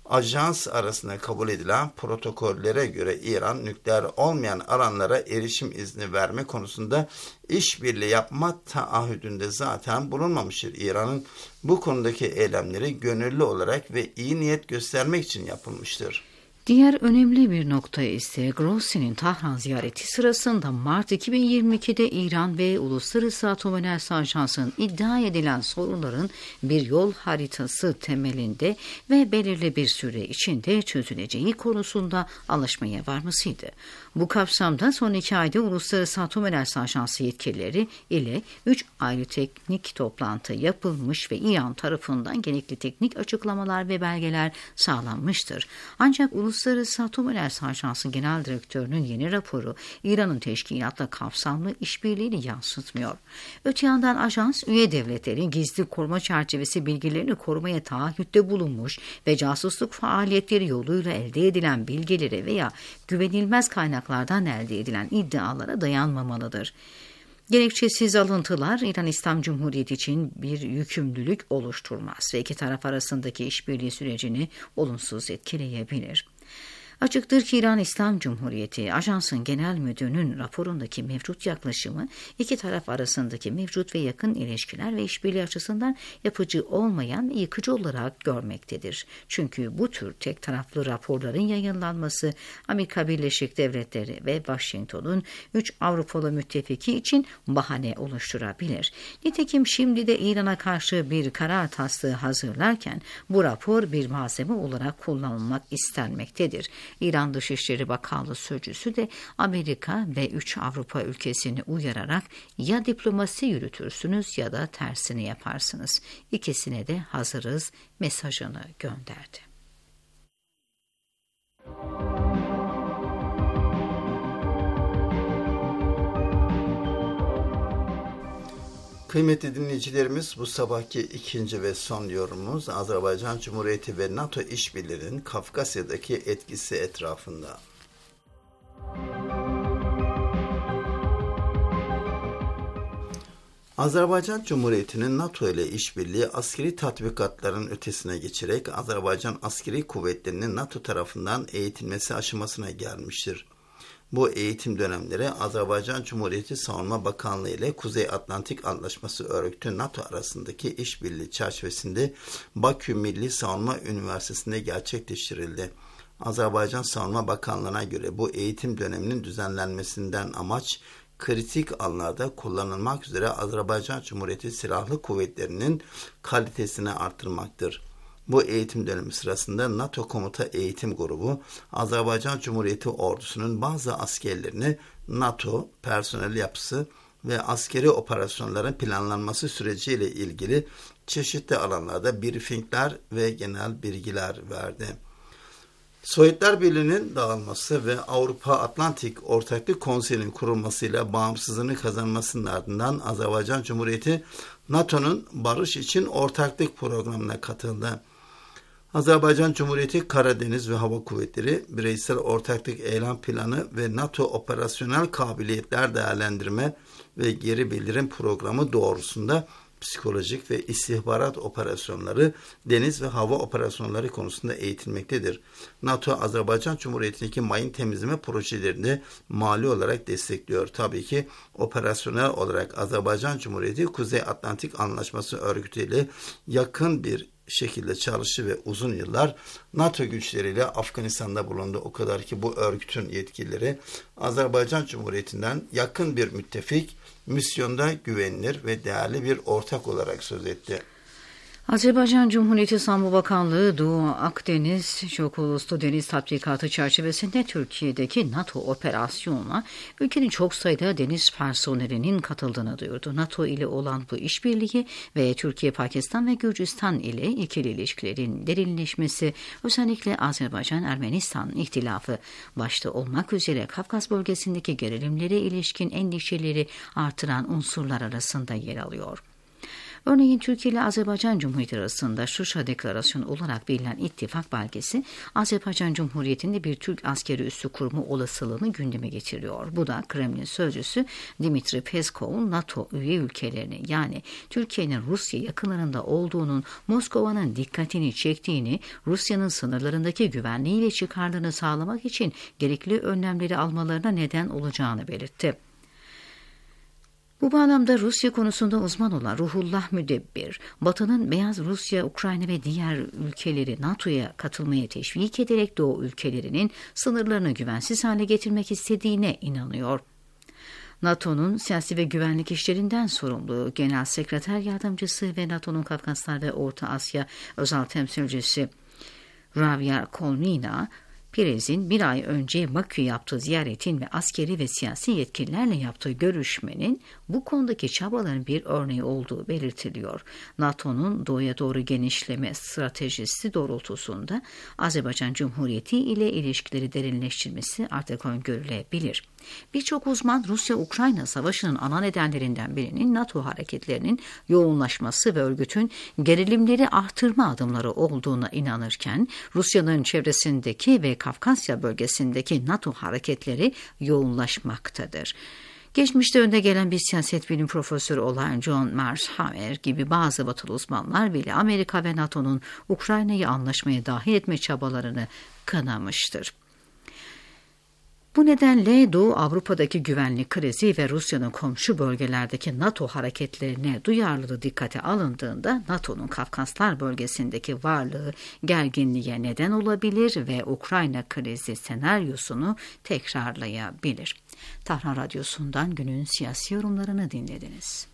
ajans arasında kabul edilen protokollere göre İran nükleer olmayan alanlara erişim izni verme konusunda işbirliği yapma taahhüdünde zaten bulunmamıştır. İran'ın bu konudaki eylemleri gönüllü olarak ve iyi niyet göstermek için yapılmıştır. Diğer önemli bir nokta ise Grossi'nin Tahran ziyareti sırasında Mart 2022'de İran ve Uluslararası Atom Enerjisi Ajansı'nın iddia edilen sorunların bir yol haritası temelinde ve belirli bir süre içinde çözüleceği konusunda anlaşmaya varmasıydı. Bu kapsamda son 2 ayda Uluslararası Atom Enerjisi Ajansı yetkilileri ile 3 ayrı teknik toplantı yapılmış ve İran tarafından gerekli teknik açıklamalar ve belgeler sağlanmıştır. Ancak Uluslararası Atom Enerjisi Ajansı Genel Direktörü'nün yeni raporu İran'ın teşkilatla kapsamlı işbirliğini yansıtmıyor. Öte yandan ajans üye devletlerin gizli koruma çerçevesi bilgilerini korumaya taahhütte bulunmuş ve casusluk faaliyetleri yoluyla elde edilen bilgilere veya güvenilmez kaynaklardan elde edilen iddialara dayanmamalıdır. Gerekçesiz alıntılar İran İslam Cumhuriyeti için bir yükümlülük oluşturmaz ve iki taraf arasındaki işbirliği sürecini olumsuz etkileyebilir. Açıktır ki İran İslam Cumhuriyeti Ajansın Genel Müdürü'nün raporundaki mevcut yaklaşımı iki taraf arasındaki mevcut ve yakın ilişkiler ve işbirliği açısından yapıcı olmayan ve yıkıcı olarak görmektedir. Çünkü bu tür tek taraflı raporların yayınlanması Amerika Birleşik Devletleri ve Washington'un 3 Avrupalı müttefiki için bahane oluşturabilir. Nitekim şimdi de İran'a karşı bir karar taslağı hazırlarken bu rapor bir malzeme olarak kullanılmak istenmektedir. İran Dışişleri Bakanlığı Sözcüsü de Amerika ve 3 Avrupa ülkesini uyararak ya diplomasi yürütürsünüz ya da tersini yaparsınız. İkisine de hazırız mesajını gönderdi. Kıymetli dinleyicilerimiz, bu sabahki ikinci ve son yorumumuz Azerbaycan Cumhuriyeti ve NATO işbirliğinin Kafkasya'daki etkisi etrafında. Azerbaycan Cumhuriyeti'nin NATO ile işbirliği askeri tatbikatların ötesine geçerek Azerbaycan askeri kuvvetlerinin NATO tarafından eğitilmesi aşamasına gelmiştir. Bu eğitim dönemleri Azerbaycan Cumhuriyeti Savunma Bakanlığı ile Kuzey Atlantik Antlaşması Örgütü NATO arasındaki işbirliği çerçevesinde Bakü Milli Savunma Üniversitesi'nde gerçekleştirildi. Azerbaycan Savunma Bakanlığı'na göre bu eğitim döneminin düzenlenmesinden amaç kritik alanlarda kullanılmak üzere Azerbaycan Cumhuriyeti Silahlı Kuvvetleri'nin kalitesini artırmaktır. Bu eğitim dönemi sırasında NATO Komuta Eğitim Grubu, Azerbaycan Cumhuriyeti Ordusu'nun bazı askerlerini NATO, personel yapısı ve askeri operasyonların planlanması süreciyle ilgili çeşitli alanlarda briefingler ve genel bilgiler verdi. Sovyetler Birliği'nin dağılması ve Avrupa Atlantik Ortaklık Konseyi'nin kurulmasıyla bağımsızlığını kazanmasının ardından Azerbaycan Cumhuriyeti NATO'nun barış için ortaklık programına katıldı. Azerbaycan Cumhuriyeti Karadeniz ve Hava Kuvvetleri Bireysel Ortaklık Eylem Planı ve NATO Operasyonel Kabiliyetler Değerlendirme ve Geri Bildirim Programı doğrusunda psikolojik ve istihbarat operasyonları, deniz ve hava operasyonları konusunda eğitilmektedir. NATO, Azerbaycan Cumhuriyeti'ndeki mayın temizleme projelerini mali olarak destekliyor. Tabii ki operasyonel olarak Azerbaycan Cumhuriyeti Kuzey Atlantik Antlaşması Örgütü ile yakın bir şekilde çalıştı ve uzun yıllar NATO güçleriyle Afganistan'da bulundu. O kadar ki bu örgütün yetkilileri Azerbaycan Cumhuriyeti'nden yakın bir müttefik, misyonda güvenilir ve değerli bir ortak olarak söz etti. Azerbaycan Cumhuriyeti Savunma Bakanlığı Doğu Akdeniz Çok Uluslu Deniz Tatbikatı çerçevesinde Türkiye'deki NATO operasyonuna ülkenin çok sayıda deniz personelinin katıldığını duyurdu. NATO ile olan bu işbirliği ve Türkiye, Pakistan ve Gürcistan ile ikili ilişkilerin derinleşmesi, özellikle Azerbaycan-Ermenistan ihtilafı başta olmak üzere Kafkas bölgesindeki gerilimlere ilişkin endişeleri artıran unsurlar arasında yer alıyor. Örneğin Türkiye ile Azerbaycan Cumhuriyeti arasında Şuşa Deklarasyonu olarak bilinen ittifak belgesi, Azerbaycan Cumhuriyeti'nde bir Türk askeri üssü kurma olasılığını gündeme getiriyor. Bu da Kremlin sözcüsü Dmitri Peskov'un NATO üye ülkelerini, yani Türkiye'nin Rusya yakınlarında olduğunun Moskova'nın dikkatini çektiğini, Rusya'nın sınırlarındaki güvenliğiyle çıkarlarını sağlamak için gerekli önlemleri almalarına neden olacağını belirtti. Bu bağlamda Rusya konusunda uzman olan Ruhullah Müdebbir, Batı'nın Beyaz Rusya, Ukrayna ve diğer ülkeleri NATO'ya katılmaya teşvik ederek Doğu ülkelerinin sınırlarını güvensiz hale getirmek istediğine inanıyor. NATO'nun siyasi ve güvenlik işlerinden sorumlu Genel Sekreter Yardımcısı ve NATO'nun Kafkaslar ve Orta Asya özel temsilcisi Ravia Kolnina, Perez'in bir ay önce Bakü'ye yaptığı ziyaretin ve askeri ve siyasi yetkililerle yaptığı görüşmenin bu konudaki çabaların bir örneği olduğu belirtiliyor. NATO'nun doğuya doğru genişleme stratejisi doğrultusunda Azerbaycan Cumhuriyeti ile ilişkileri derinleştirmesi artık öngörülebilir. Birçok uzman Rusya-Ukrayna savaşının ana nedenlerinden birinin NATO hareketlerinin yoğunlaşması ve örgütün gerilimleri artırma adımları olduğuna inanırken, Rusya'nın çevresindeki ve Kafkasya bölgesindeki NATO hareketleri yoğunlaşmaktadır. Geçmişte önde gelen bir siyaset bilim profesörü olan John Mearsheimer gibi bazı batılı uzmanlar bile Amerika ve NATO'nun Ukrayna'yı anlaşmaya dahil etme çabalarını kınamıştır. Bu nedenle Doğu Avrupa'daki güvenlik krizi ve Rusya'nın komşu bölgelerdeki NATO hareketlerine duyarlılığı dikkate alındığında NATO'nun Kafkaslar bölgesindeki varlığı gerginliğe neden olabilir ve Ukrayna krizi senaryosunu tekrarlayabilir. Tahran Radyosu'ndan günün siyasi yorumlarını dinlediniz.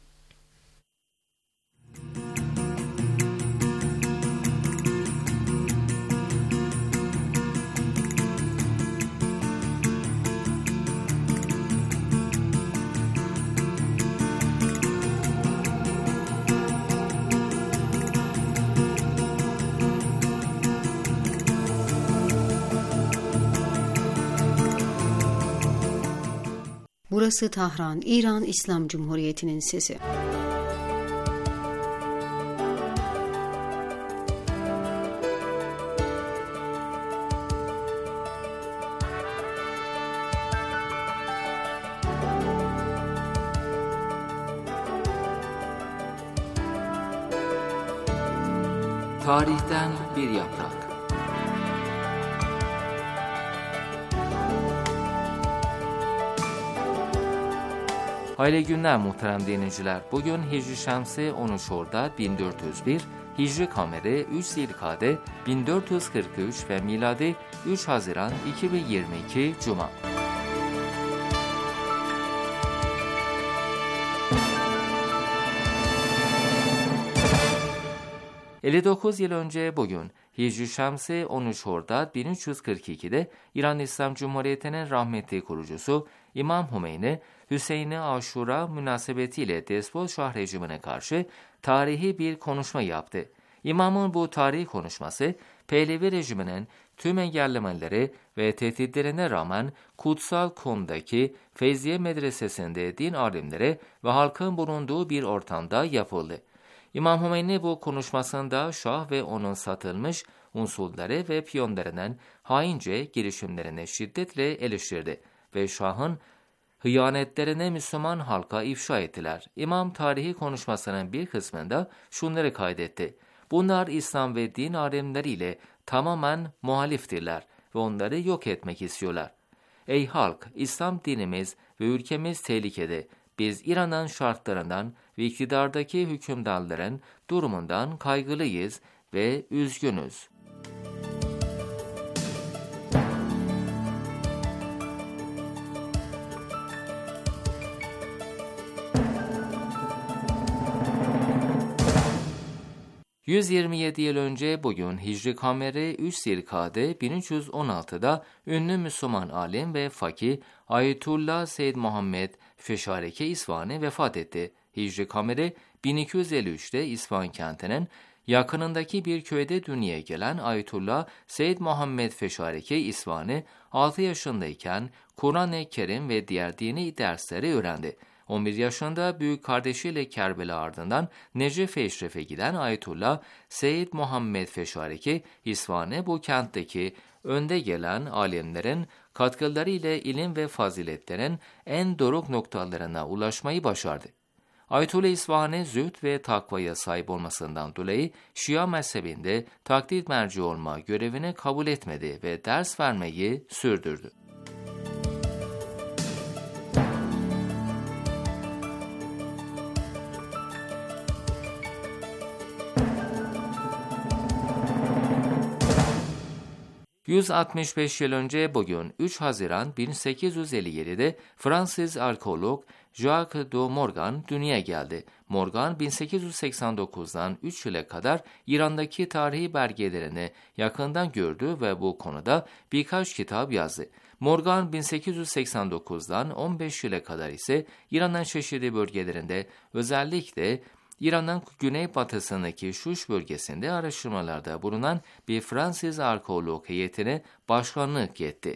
Burası Tahran, İran İslam Cumhuriyeti'nin sesi. Tarihten bir yaprak. Hayırlı günler muhterem dinleyiciler. Bugün Hicri Şemsi 13 Şubat 1401, Hicri Kameri 3 Zilkade 1443 ve miladi 3 Haziran 2022 Cuma. ...59 yıl önce bugün Hicri Şemsi 13 Şubat 1342'de İran İslam Cumhuriyeti'nin rahmetli kurucusu İmam Hümeyni, Hüseyin-i Aşura münasebetiyle Despot Şah rejimine karşı tarihi bir konuşma yaptı. İmamın bu tarihi konuşması, Pehlevi rejiminin tüm engellemeleri ve tehditlerine rağmen Kutsal Kum'daki Feyziye Medresesi'nde din alimleri ve halkın bulunduğu bir ortamda yapıldı. İmam Hümeyni bu konuşmasında Şah ve onun satılmış unsurları ve piyonlarının haince girişimlerini şiddetle eleştirdi ve Şah'ın hıyanetlerini Müslüman halka ifşa ettiler. İmam tarihi konuşmasının bir kısmında şunları kaydetti. Bunlar İslam ve din alimleriyle tamamen muhaliftirler ve onları yok etmek istiyorlar. Ey halk! İslam dinimiz ve ülkemiz tehlikede. Biz İran'ın şartlarından ve iktidardaki hükümdarların durumundan kaygılıyız ve üzgünüz. ...127 yıl önce bugün Hicri Kameri 3 Zilkade 1316'da ünlü Müslüman alim ve fakih Ayetullah Seyyid Muhammed Feşareke İsfahani vefat etti. Hicri Kameri 1253'te İsfahan kentinin yakınındaki bir köyde dünyaya gelen Ayetullah Seyyid Muhammed Feşareke İsfahani 6 yaşındayken Kur'an-ı Kerim ve diğer dini dersleri öğrendi. 11 yaşında büyük kardeşiyle Kerbela ardından Necef-i Eşref'e giden Ayetullah Seyyid Muhammed Feşareke İsfahani bu kentteki önde gelen alimlerin katkıları ile ilim ve faziletlerin en doruk noktalarına ulaşmayı başardı. Ayetullah İsfahani zühd ve takvaya sahip olmasından dolayı Şia mezhebinde taklit merci olma görevini kabul etmedi ve ders vermeyi sürdürdü. ...165 yıl önce bugün 3 Haziran 1857'de Fransız arkeolog Jacques de Morgan dünyaya geldi. Morgan 1889'dan 3 yıla kadar İran'daki tarihi belgelerini yakından gördü ve bu konuda birkaç kitap yazdı. Morgan 1889'dan 15 yıla kadar ise İran'ın çeşitli bölgelerinde özellikle İran'ın güneybatısındaki Şuş bölgesinde araştırmalarda bulunan bir Fransız arkeolog heyetine başkanlık etti.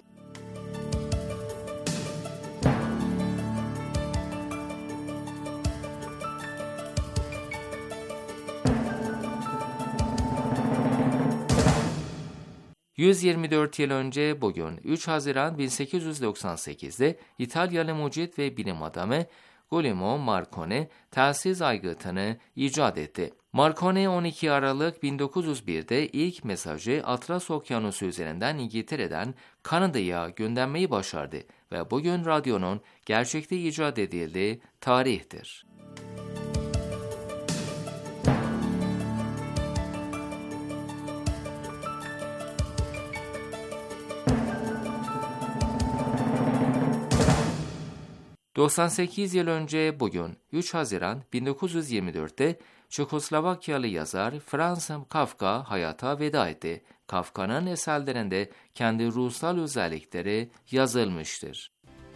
...124 yıl önce bugün 3 Haziran 1898'de İtalyalı mucit ve bilim adamı Guglielmo Marconi telsiz aygıtını icat etti. Marconi 12 Aralık 1901'de ilk mesajı Atlas Okyanusu üzerinden İngiltere'den Kanada'ya göndermeyi başardı ve bugün radyonun gerçekte icat edildiği tarihtir. ...98 yıl önce bugün 3 Haziran 1924'te Çekoslovakyalı yazar Franz Kafka hayata veda etti. Kafka'nın eserlerinde kendi ruhsal özellikleri yazılmıştır.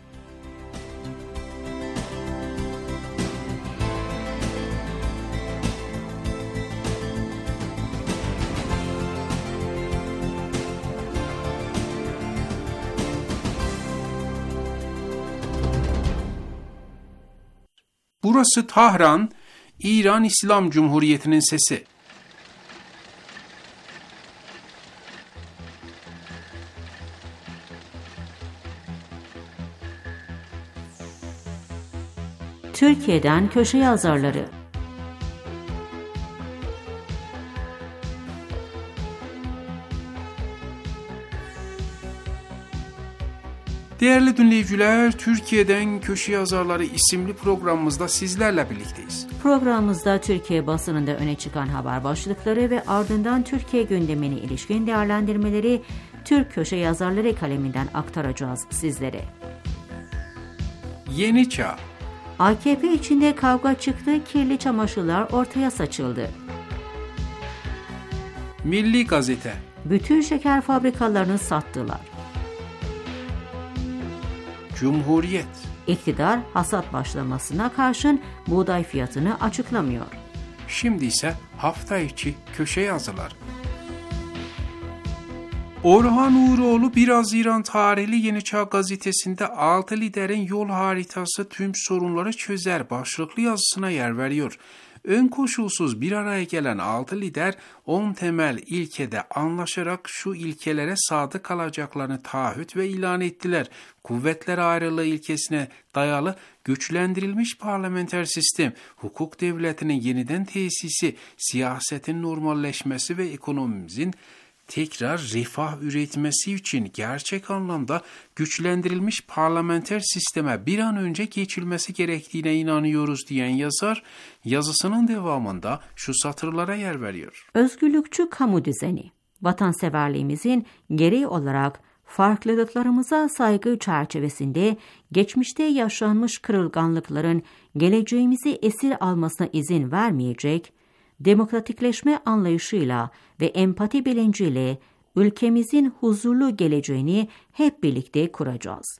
Burası Tahran, İran İslam Cumhuriyeti'nin sesi. Türkiye'den köşe yazarları. Değerli dinleyiciler, Türkiye'den Köşe Yazarları isimli programımızda sizlerle birlikteyiz. Programımızda Türkiye basınında öne çıkan haber başlıkları ve ardından Türkiye gündemine ilişkin değerlendirmeleri Türk Köşe Yazarları kaleminden aktaracağız sizlere. Yeni Çağ. AKP içinde kavga çıktı, kirli çamaşırlar ortaya saçıldı. Milli Gazete. Bütün şeker fabrikalarını sattılar. Cumhuriyet. İktidar hasat başlamasına karşın buğday fiyatını açıklamıyor. Şimdi ise hafta içi köşe yazılar. Orhan Uğuroğlu 1 Haziran tarihli Yeni Çağ gazetesinde 6 liderin yol haritası tüm sorunları çözer başlıklı yazısına yer veriyor. Ön koşulsuz bir araya gelen 6 lider 10 temel ilkede anlaşarak şu ilkelere sadık kalacaklarını taahhüt ve ilan ettiler. Kuvvetler ayrılığı ilkesine dayalı güçlendirilmiş parlamenter sistem, hukuk devletinin yeniden tesisi, siyasetin normalleşmesi ve ekonomimizin tekrar refah üretmesi için gerçek anlamda güçlendirilmiş parlamenter sisteme bir an önce geçilmesi gerektiğine inanıyoruz diyen yazar, yazısının devamında şu satırlara yer veriyor. Özgürlükçü kamu düzeni, vatanseverliğimizin gereği olarak farklılıklarımıza saygı çerçevesinde geçmişte yaşanmış kırılganlıkların geleceğimizi esir almasına izin vermeyecek, demokratikleşme anlayışıyla ve empati bilinciyle ülkemizin huzurlu geleceğini hep birlikte kuracağız.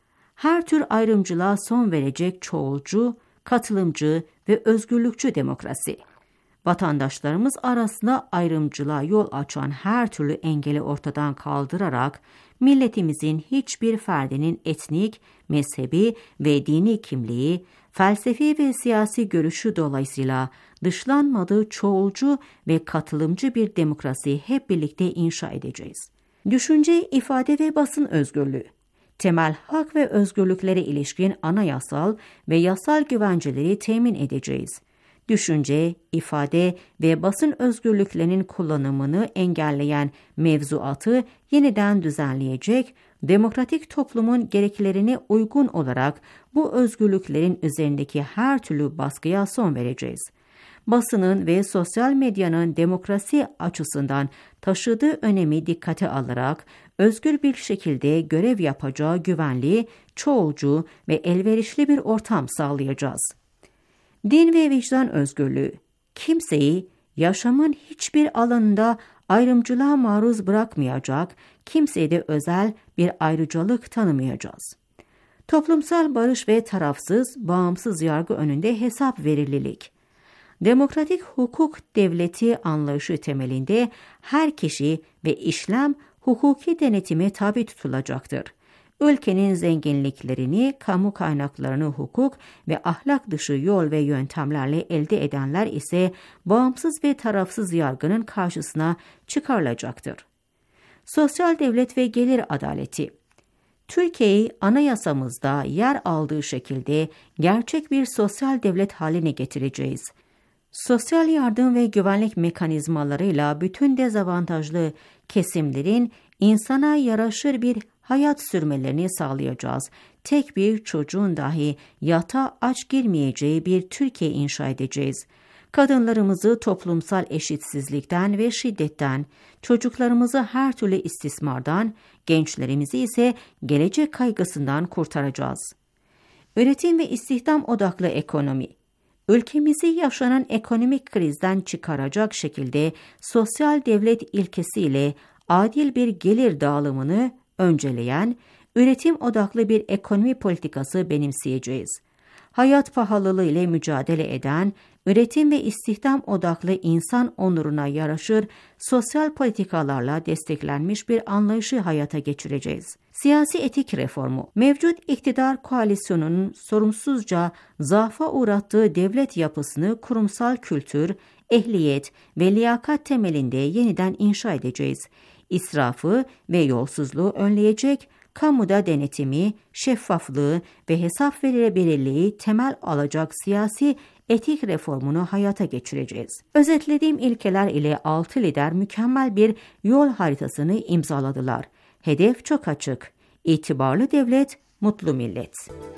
Her tür ayrımcılığa son verecek çoğulcu, katılımcı ve özgürlükçü demokrasi. Vatandaşlarımız arasında ayrımcılığa yol açan her türlü engeli ortadan kaldırarak milletimizin hiçbir ferdinin etnik, mezhebi ve dini kimliği, felsefi ve siyasi görüşü dolayısıyla dışlanmadığı çoğulcu ve katılımcı bir demokrasi hep birlikte inşa edeceğiz. Düşünce, ifade ve basın özgürlüğü, temel hak ve özgürlüklere ilişkin anayasal ve yasal güvenceleri temin edeceğiz. Düşünce, ifade ve basın özgürlüklerinin kullanımını engelleyen mevzuatı yeniden düzenleyecek, demokratik toplumun gereklerine uygun olarak bu özgürlüklerin üzerindeki her türlü baskıya son vereceğiz. Basının ve sosyal medyanın demokrasi açısından taşıdığı önemi dikkate alarak özgür bir şekilde görev yapacağı güvenli, çoğulcu ve elverişli bir ortam sağlayacağız. Din ve vicdan özgürlüğü, kimseyi yaşamın hiçbir alanında ayrımcılığa maruz bırakmayacak, kimseye de özel bir ayrıcalık tanımayacağız. Toplumsal barış ve tarafsız, bağımsız yargı önünde hesap verirlilik. Demokratik hukuk devleti anlayışı temelinde her kişi ve işlem hukuki denetime tabi tutulacaktır. Ülkenin zenginliklerini, kamu kaynaklarını hukuk ve ahlak dışı yol ve yöntemlerle elde edenler ise bağımsız ve tarafsız yargının karşısına çıkarılacaktır. Sosyal devlet ve gelir adaleti. Türkiye'yi anayasamızda yer aldığı şekilde gerçek bir sosyal devlet haline getireceğiz. Sosyal yardım ve güvenlik mekanizmalarıyla bütün dezavantajlı kesimlerin insana yaraşır bir hayat sürmelerini sağlayacağız. Tek bir çocuğun dahi yatağa aç girmeyeceği bir Türkiye inşa edeceğiz. Kadınlarımızı toplumsal eşitsizlikten ve şiddetten, çocuklarımızı her türlü istismardan, gençlerimizi ise gelecek kaygısından kurtaracağız. Üretim ve istihdam odaklı ekonomi. Ülkemizi yaşanan ekonomik krizden çıkaracak şekilde sosyal devlet ilkesiyle adil bir gelir dağılımını önceleyen, üretim odaklı bir ekonomi politikası benimseyeceğiz. Hayat pahalılığı ile mücadele eden, üretim ve istihdam odaklı insan onuruna yaraşır sosyal politikalarla desteklenmiş bir anlayışı hayata geçireceğiz. Siyasi etik reformu, mevcut iktidar koalisyonunun sorumsuzca zaafa uğrattığı devlet yapısını kurumsal kültür, ehliyet ve liyakat temelinde yeniden inşa edeceğiz. İsrafı ve yolsuzluğu önleyecek, kamuda denetimi, şeffaflığı ve hesap verebilirliği temel alacak siyasi etik reformunu hayata geçireceğiz. Özetlediğim ilkeler ile 6 lider mükemmel bir yol haritasını imzaladılar. Hedef çok açık. İtibarlı devlet, mutlu millet.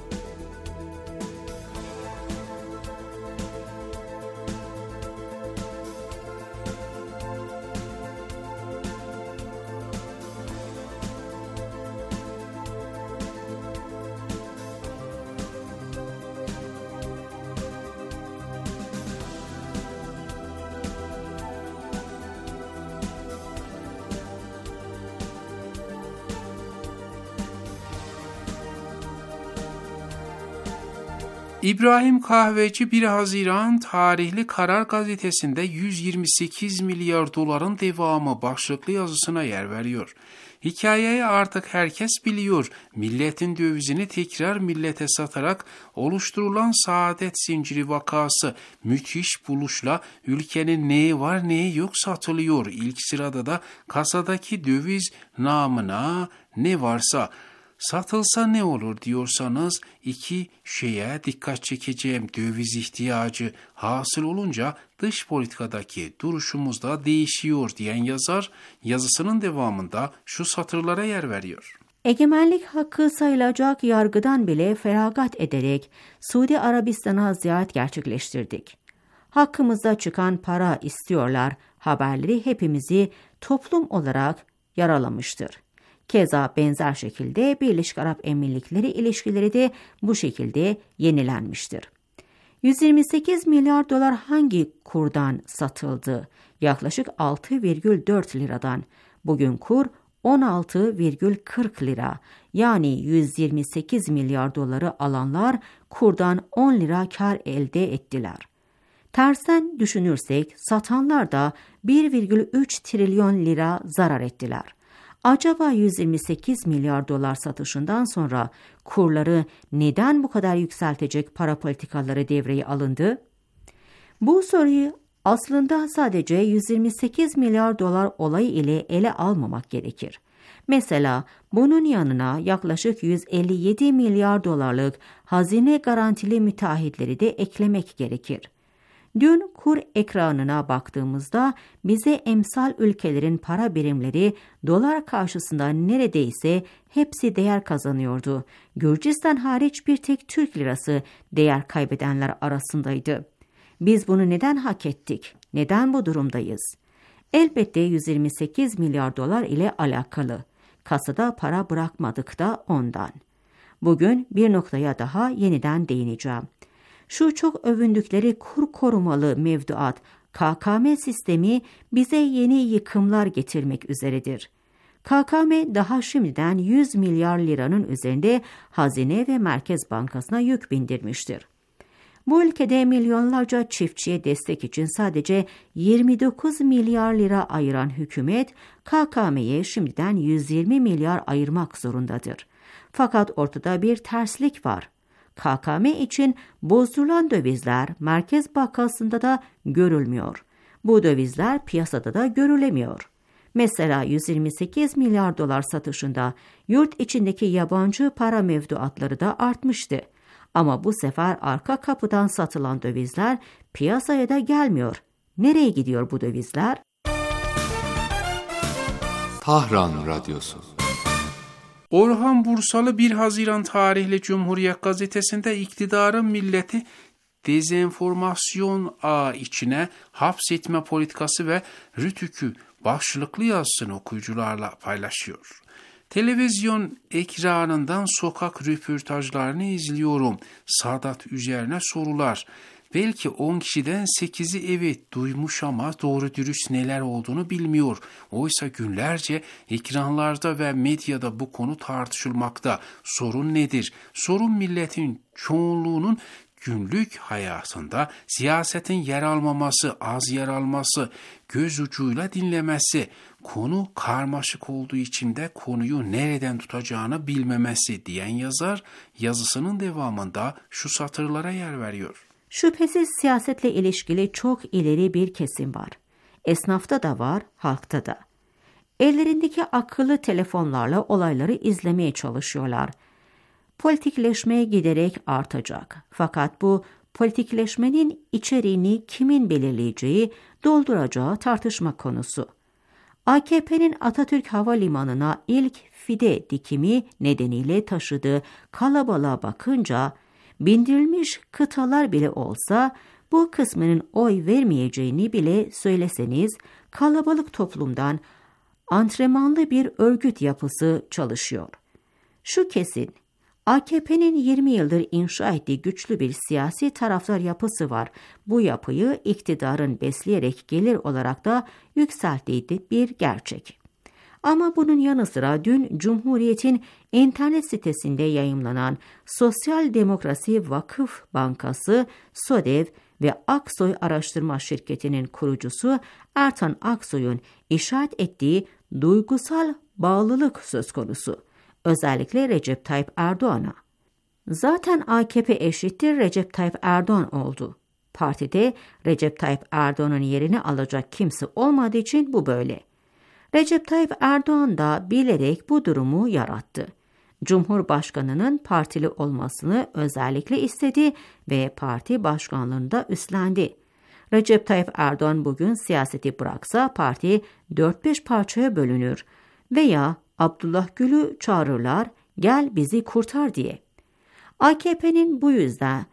İbrahim Kahveci 1 Haziran tarihli Karar Gazetesi'nde 128 milyar doların devamı başlıklı yazısına yer veriyor. Hikayeyi artık herkes biliyor. Milletin dövizini tekrar millete satarak oluşturulan saadet zinciri vakası müthiş buluşla ülkenin neyi var neyi yok satılıyor. İlk sırada da kasadaki döviz namına ne varsa. Satılsa ne olur diyorsanız 2 şeye dikkat çekeceğim. Döviz ihtiyacı hasıl olunca dış politikadaki duruşumuz da değişiyor diyen yazar yazısının devamında şu satırlara yer veriyor. Egemenlik hakkı sayılacak yargıdan bile feragat ederek Suudi Arabistan'a ziyaret gerçekleştirdik. Hakkımızda çıkan para istiyorlar haberleri hepimizi toplum olarak yaralamıştır. Keza benzer şekilde Birleşik Arap Emirlikleri ilişkileri de bu şekilde yenilenmiştir. 128 milyar dolar hangi kurdan satıldı? Yaklaşık 6,4 liradan. Bugün kur 16,40 lira. Yani 128 milyar doları alanlar kurdan 10 lira kar elde ettiler. Tersten düşünürsek satanlar da 1,3 trilyon lira zarar ettiler. Acaba 128 milyar dolar satışından sonra kurları neden bu kadar yükseltecek para politikaları devreye alındı? Bu soruyu aslında sadece 128 milyar dolar olayı ile ele almamak gerekir. Mesela bunun yanına yaklaşık 157 milyar dolarlık hazine garantili müteahhitleri de eklemek gerekir. Dün kur ekranına baktığımızda bize emsal ülkelerin para birimleri dolar karşısında neredeyse hepsi değer kazanıyordu. Gürcistan hariç bir tek Türk lirası değer kaybedenler arasındaydı. Biz bunu neden hak ettik? Neden bu durumdayız? Elbette 128 milyar dolar ile alakalı. Kasada para bırakmadık da ondan. Bugün bir noktaya daha yeniden değineceğim. Şu çok övündükleri kur korumalı mevduat, KKM sistemi bize yeni yıkımlar getirmek üzeredir. KKM daha şimdiden 100 milyar liranın üzerinde Hazine ve Merkez Bankası'na yük bindirmiştir. Bu ülkede milyonlarca çiftçiye destek için sadece 29 milyar lira ayıran hükümet, KKM'ye şimdiden 120 milyar ayırmak zorundadır. Fakat ortada bir terslik var. KKM için bozdurulan dövizler Merkez Bankası'nda da görülmüyor. Bu dövizler piyasada da görülemiyor. Mesela 128 milyar dolar satışında yurt içindeki yabancı para mevduatları da artmıştı. Ama bu sefer arka kapıdan satılan dövizler piyasaya da gelmiyor. Nereye gidiyor bu dövizler? Tahran Radyosu. Orhan Bursalı 1 Haziran tarihli Cumhuriyet Gazetesi'nde iktidarın milleti dezenformasyon ağı içine hapsetme politikası ve rütükü başlıklı yazısını okuyucularla paylaşıyor. Televizyon ekranından sokak röportajlarını izliyorum. Sadat üzerine sorular. Belki 10 kişiden 8'i evet duymuş ama doğru dürüst neler olduğunu bilmiyor. Oysa günlerce ekranlarda ve medyada bu konu tartışılmakta. Sorun nedir? Sorun milletin çoğunluğunun günlük hayatında siyasetin yer almaması, az yer alması, göz ucuyla dinlemesi, konu karmaşık olduğu için de konuyu nereden tutacağını bilmemesi diyen yazar yazısının devamında şu satırlara yer veriyor. Şüphesiz siyasetle ilişkili çok ileri bir kesim var. Esnafta da var, halkta da. Ellerindeki akıllı telefonlarla olayları izlemeye çalışıyorlar. Politikleşmeye giderek artacak. Fakat bu politikleşmenin içeriğini kimin belirleyeceği, dolduracağı tartışma konusu. AKP'nin Atatürk Havalimanı'na ilk fide dikimi nedeniyle taşıdığı kalabalığa bakınca, bindirilmiş kıtalar bile olsa bu kısmının oy vermeyeceğini bile söyleseniz, kalabalık toplumdan antrenmanlı bir örgüt yapısı çalışıyor. Şu kesin, AKP'nin 20 yıldır inşa ettiği güçlü bir siyasi taraftar yapısı var. Bu yapıyı iktidarın besleyerek gelir olarak da yükselttiği bir gerçek. Ama bunun yanı sıra dün Cumhuriyet'in internet sitesinde yayımlanan Sosyal Demokrasi Vakıf Bankası, SODEV ve Aksoy Araştırma Şirketi'nin kurucusu Ertan Aksoy'un işaret ettiği duygusal bağlılık söz konusu. Özellikle Recep Tayyip Erdoğan'a. Zaten AKP eşittir Recep Tayyip Erdoğan oldu. Partide Recep Tayyip Erdoğan'ın yerini alacak kimse olmadığı için bu böyle. Recep Tayyip Erdoğan da bilerek bu durumu yarattı. Cumhurbaşkanının partili olmasını özellikle istedi ve parti başkanlığında üstlendi. Recep Tayyip Erdoğan bugün siyaseti bıraksa parti 4-5 parçaya bölünür veya Abdullah Gül'ü çağırırlar, gel bizi kurtar diye. AKP'nin bu yüzden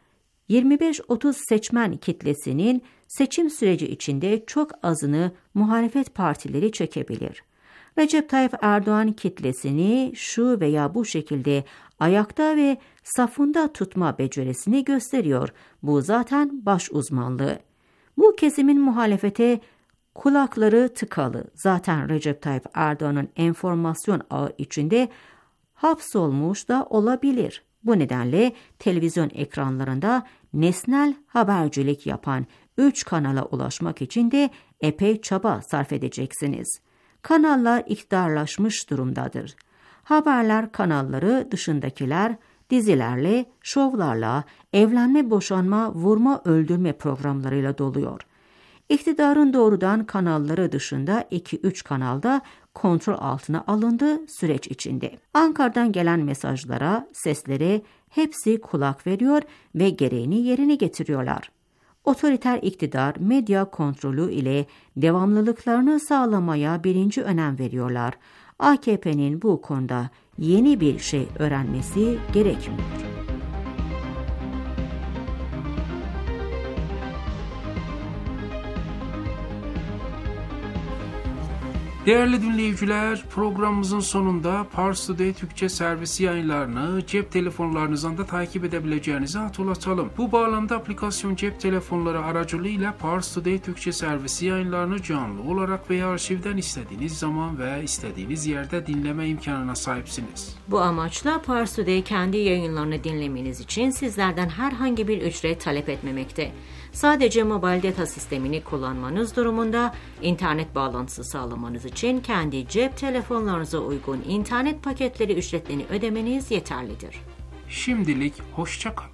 25-30 seçmen kitlesinin seçim süreci içinde çok azını muhalefet partileri çekebilir. Recep Tayyip Erdoğan kitlesini şu veya bu şekilde ayakta ve safında tutma becerisini gösteriyor. Bu zaten baş uzmanlığı. Bu kesimin muhalefete kulakları tıkalı. Zaten Recep Tayyip Erdoğan'ın enformasyon ağı içinde hapsolmuş da olabilir. Bu nedenle televizyon ekranlarında nesnel habercilik yapan 3 kanala ulaşmak için de epey çaba sarf edeceksiniz. Kanallar iktidarlaşmış durumdadır. Haberler kanalları dışındakiler dizilerle, şovlarla, evlenme, boşanma, vurma, öldürme programlarıyla doluyor. İktidarın doğrudan kanalları dışında 2-3 kanalda kontrol altına alındı süreç içinde. Ankara'dan gelen mesajlara, seslere hepsi kulak veriyor ve gereğini yerine getiriyorlar. Otoriter iktidar medya kontrolü ile devamlılıklarını sağlamaya birinci önem veriyorlar. AKP'nin bu konuda yeni bir şey öğrenmesi gerekmiyor. Değerli dinleyiciler, programımızın sonunda Pars Today Türkçe servisi yayınlarını cep telefonlarınızdan da takip edebileceğinizi hatırlatalım. Bu bağlamda aplikasyon cep telefonları aracılığıyla Pars Today Türkçe servisi yayınlarını canlı olarak veya arşivden istediğiniz zaman ve istediğiniz yerde dinleme imkanına sahipsiniz. Bu amaçla Pars Today kendi yayınlarını dinlemeniz için sizlerden herhangi bir ücret talep etmemekte. Sadece mobil data sistemini kullanmanız durumunda internet bağlantısı sağlamanız için kendi cep telefonlarınıza uygun internet paketleri ücretlerini ödemeniz yeterlidir. Şimdilik hoşça kalın.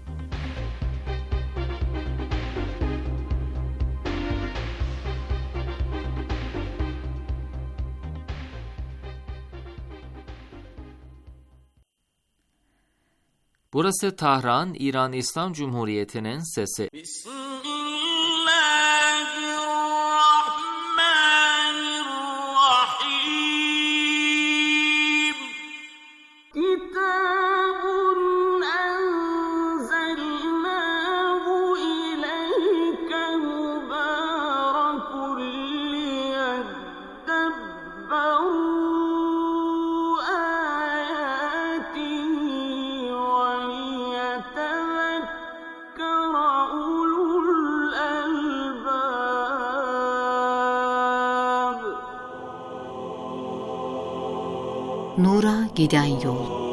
Burası Tahran, İran İslam Cumhuriyeti'nin sesi. Nur'a giden yol.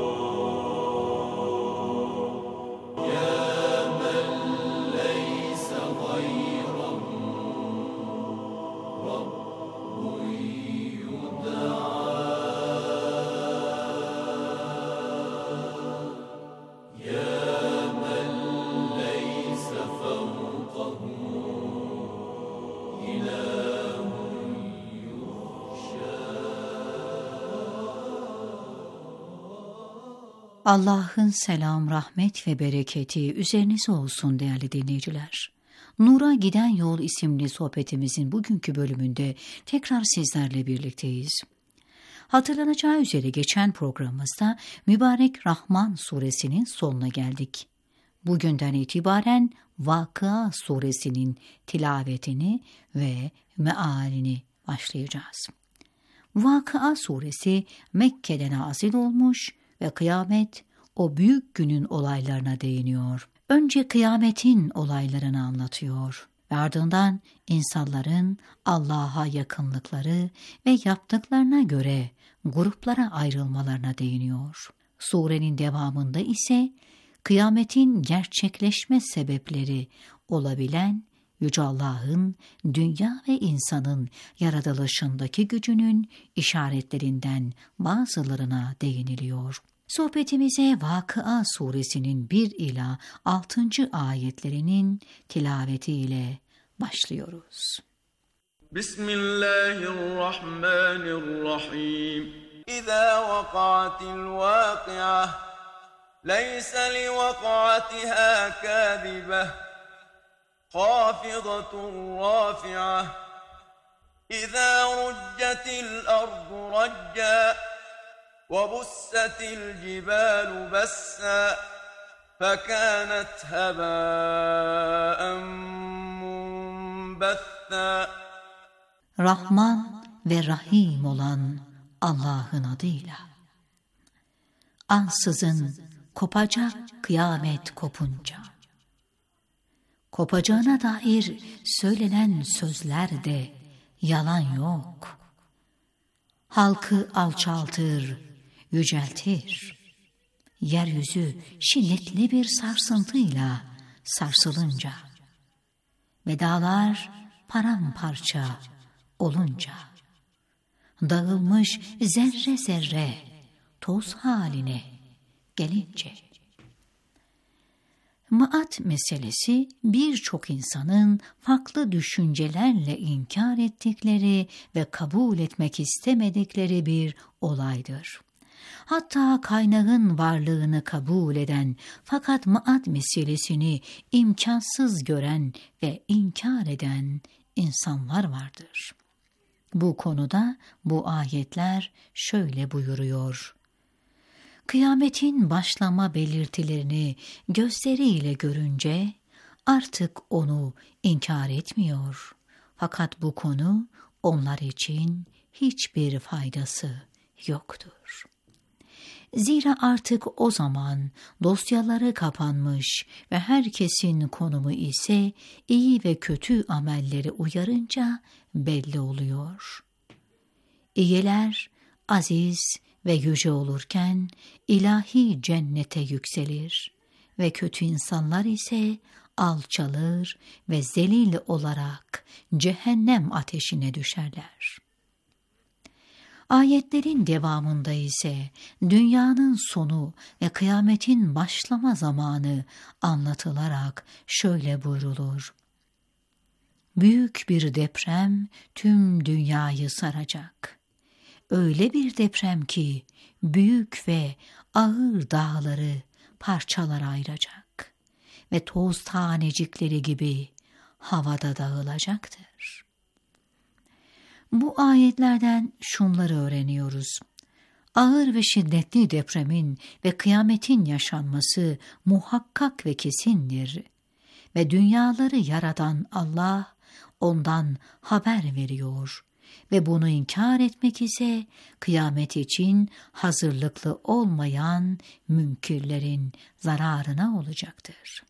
Allah'ın selam, rahmet ve bereketi üzerinize olsun değerli dinleyiciler. Nur'a Giden Yol isimli sohbetimizin bugünkü bölümünde tekrar sizlerle birlikteyiz. Hatırlanacağı üzere geçen programımızda Mübarek Rahman suresinin sonuna geldik. Bugünden itibaren Vakıa suresinin tilavetini ve mealini başlayacağız. Vakıa suresi Mekke'de nazil olmuş ve kıyamet, o büyük günün olaylarına değiniyor. Önce kıyametin olaylarını anlatıyor ve ardından insanların Allah'a yakınlıkları ve yaptıklarına göre gruplara ayrılmalarına değiniyor. Surenin devamında ise kıyametin gerçekleşme sebepleri olabilen Yüce Allah'ın dünya ve insanın yaratılışındaki gücünün işaretlerinden bazılarına değiniliyor. Sohbetimize Vakıa suresinin 1 ila 6. ayetlerinin tilavetiyle başlıyoruz. Bismillahirrahmanirrahim. İzâ vaka'atil vâki'a, leyse li vaka'atiha kâzibeh, khâfidatun râfi'a, İzâ rujjatil ardu rajjâ, وَبُسَّتِ الْجِبَالُ بَسًّا فَكَانَتْ هَبَاءً مُنبَثًّا. Rahman ve Rahim olan Allah'ın adıyla. Ansızın kopacak kıyamet kopunca. Kopacağına dair söylenen sözlerde yalan yok. Halkı alçaltır, yüceltir. Yeryüzü şiddetli bir sarsıntıyla sarsılınca ve dağlar paramparça olunca, dağılmış zerre zerre toz haline gelince. Maat meselesi birçok insanın farklı düşüncelerle inkar ettikleri ve kabul etmek istemedikleri bir olaydır. Hatta kaynağın varlığını kabul eden fakat maat meselesini imkansız gören ve inkar eden insanlar vardır. Bu konuda bu ayetler şöyle buyuruyor: Kıyametin başlama belirtilerini gözleriyle görünce artık onu inkar etmiyor. Fakat bu konu onlar için hiçbir faydası yoktur. Zira artık o zaman dosyaları kapanmış ve herkesin konumu ise iyi ve kötü amelleri uyarınca belli oluyor. İyiler aziz ve yüce olurken ilahi cennete yükselir ve kötü insanlar ise alçalır ve zelil olarak cehennem ateşine düşerler. Ayetlerin devamında ise dünyanın sonu ve kıyametin başlama zamanı anlatılarak şöyle buyrulur: Büyük bir deprem tüm dünyayı saracak. Öyle bir deprem ki büyük ve ağır dağları parçalara ayıracak ve toz tanecikleri gibi havada dağılacaktır. Bu ayetlerden şunları öğreniyoruz. Ağır ve şiddetli depremin ve kıyametin yaşanması muhakkak ve kesindir ve dünyaları yaratan Allah ondan haber veriyor ve bunu inkar etmek ise kıyamet için hazırlıklı olmayan münkirlerin zararına olacaktır.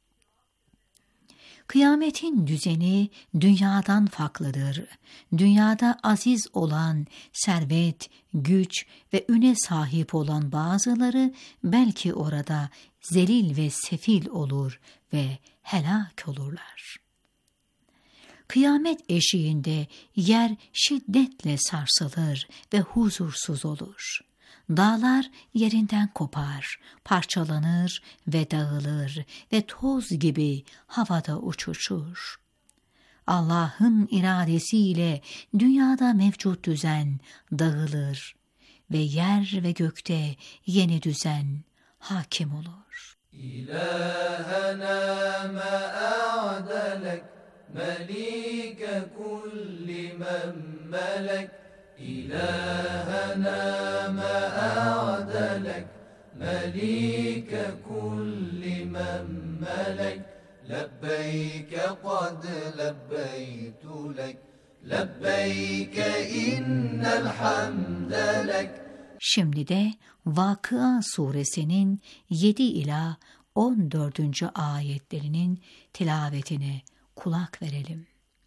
Kıyametin düzeni dünyadan farklıdır. Dünyada aziz olan, servet, güç ve üne sahip olan bazıları belki orada zelil ve sefil olur ve helak olurlar. Kıyamet eşiğinde yer şiddetle sarsılır ve huzursuz olur. Dağlar yerinden kopar, parçalanır ve dağılır ve toz gibi havada uçuşur. Allah'ın iradesiyle dünyada mevcut düzen dağılır ve yer ve gökte yeni düzen hakim olur. إلهنا ما أعدلك مليك كل من ملك إلهنا ما أعدلك مليك كل من ملك لبيك قد لبيت لك لبيك إن الحمد لك. Şimdi de Vakıa suresinin 7 ila 14. ayetlerinin tilavetine kulak verelim.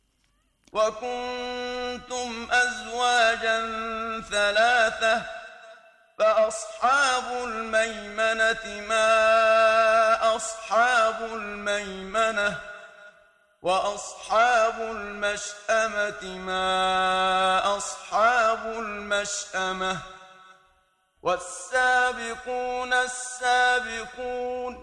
وَكُنْتُمْ أَزْوَاجًا ثَلَاثَةً فَأَصْحَابُ الْمَيْمَنَةِ مَا أَصْحَابُ الْمَيْمَنَةِ وَأَصْحَابُ الْمَشْأَمَةِ مَا أَصْحَابُ الْمَشْأَمَةِ وَالسَّابِقُونَ السَّابِقُونَ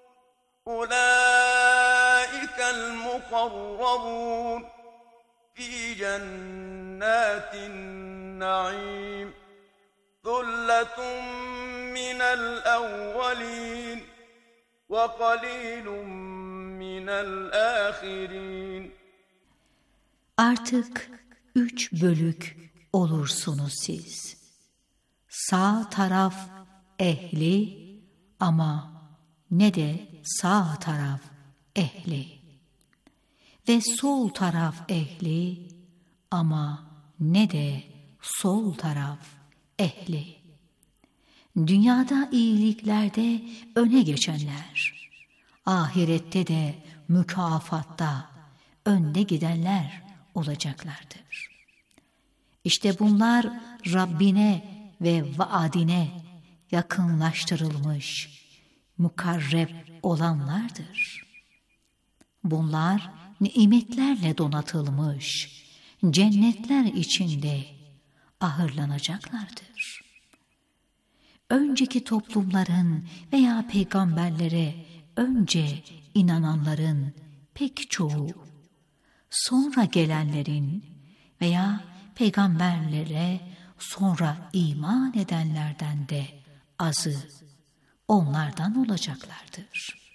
أُولَئِكَ الْمُقَرَّبُونَ فِي جَنَّاتِ النَّعِيمِ ثُلَّةٌ مِّنَ الْأَوَّلِينَ وَقَلِيلٌ مِّنَ الْآخِرِينَ. Artık 3 bölük olursunuz siz. Sağ taraf ehli ama ne de sağ taraf ehli ve sol taraf ehli ama ne de sol taraf ehli. Dünyada iyiliklerde öne geçenler, ahirette de mükafatta önde gidenler olacaklardır. İşte bunlar Rabbine ve vaadine yakınlaştırılmış, mukarreb olanlardır. Bunlar nimetlerle donatılmış, cennetler içinde ahırlanacaklardır. Önceki toplumların veya peygamberlere önce inananların pek çoğu, sonra gelenlerin veya peygamberlere sonra iman edenlerden de azı onlardan olacaklardır.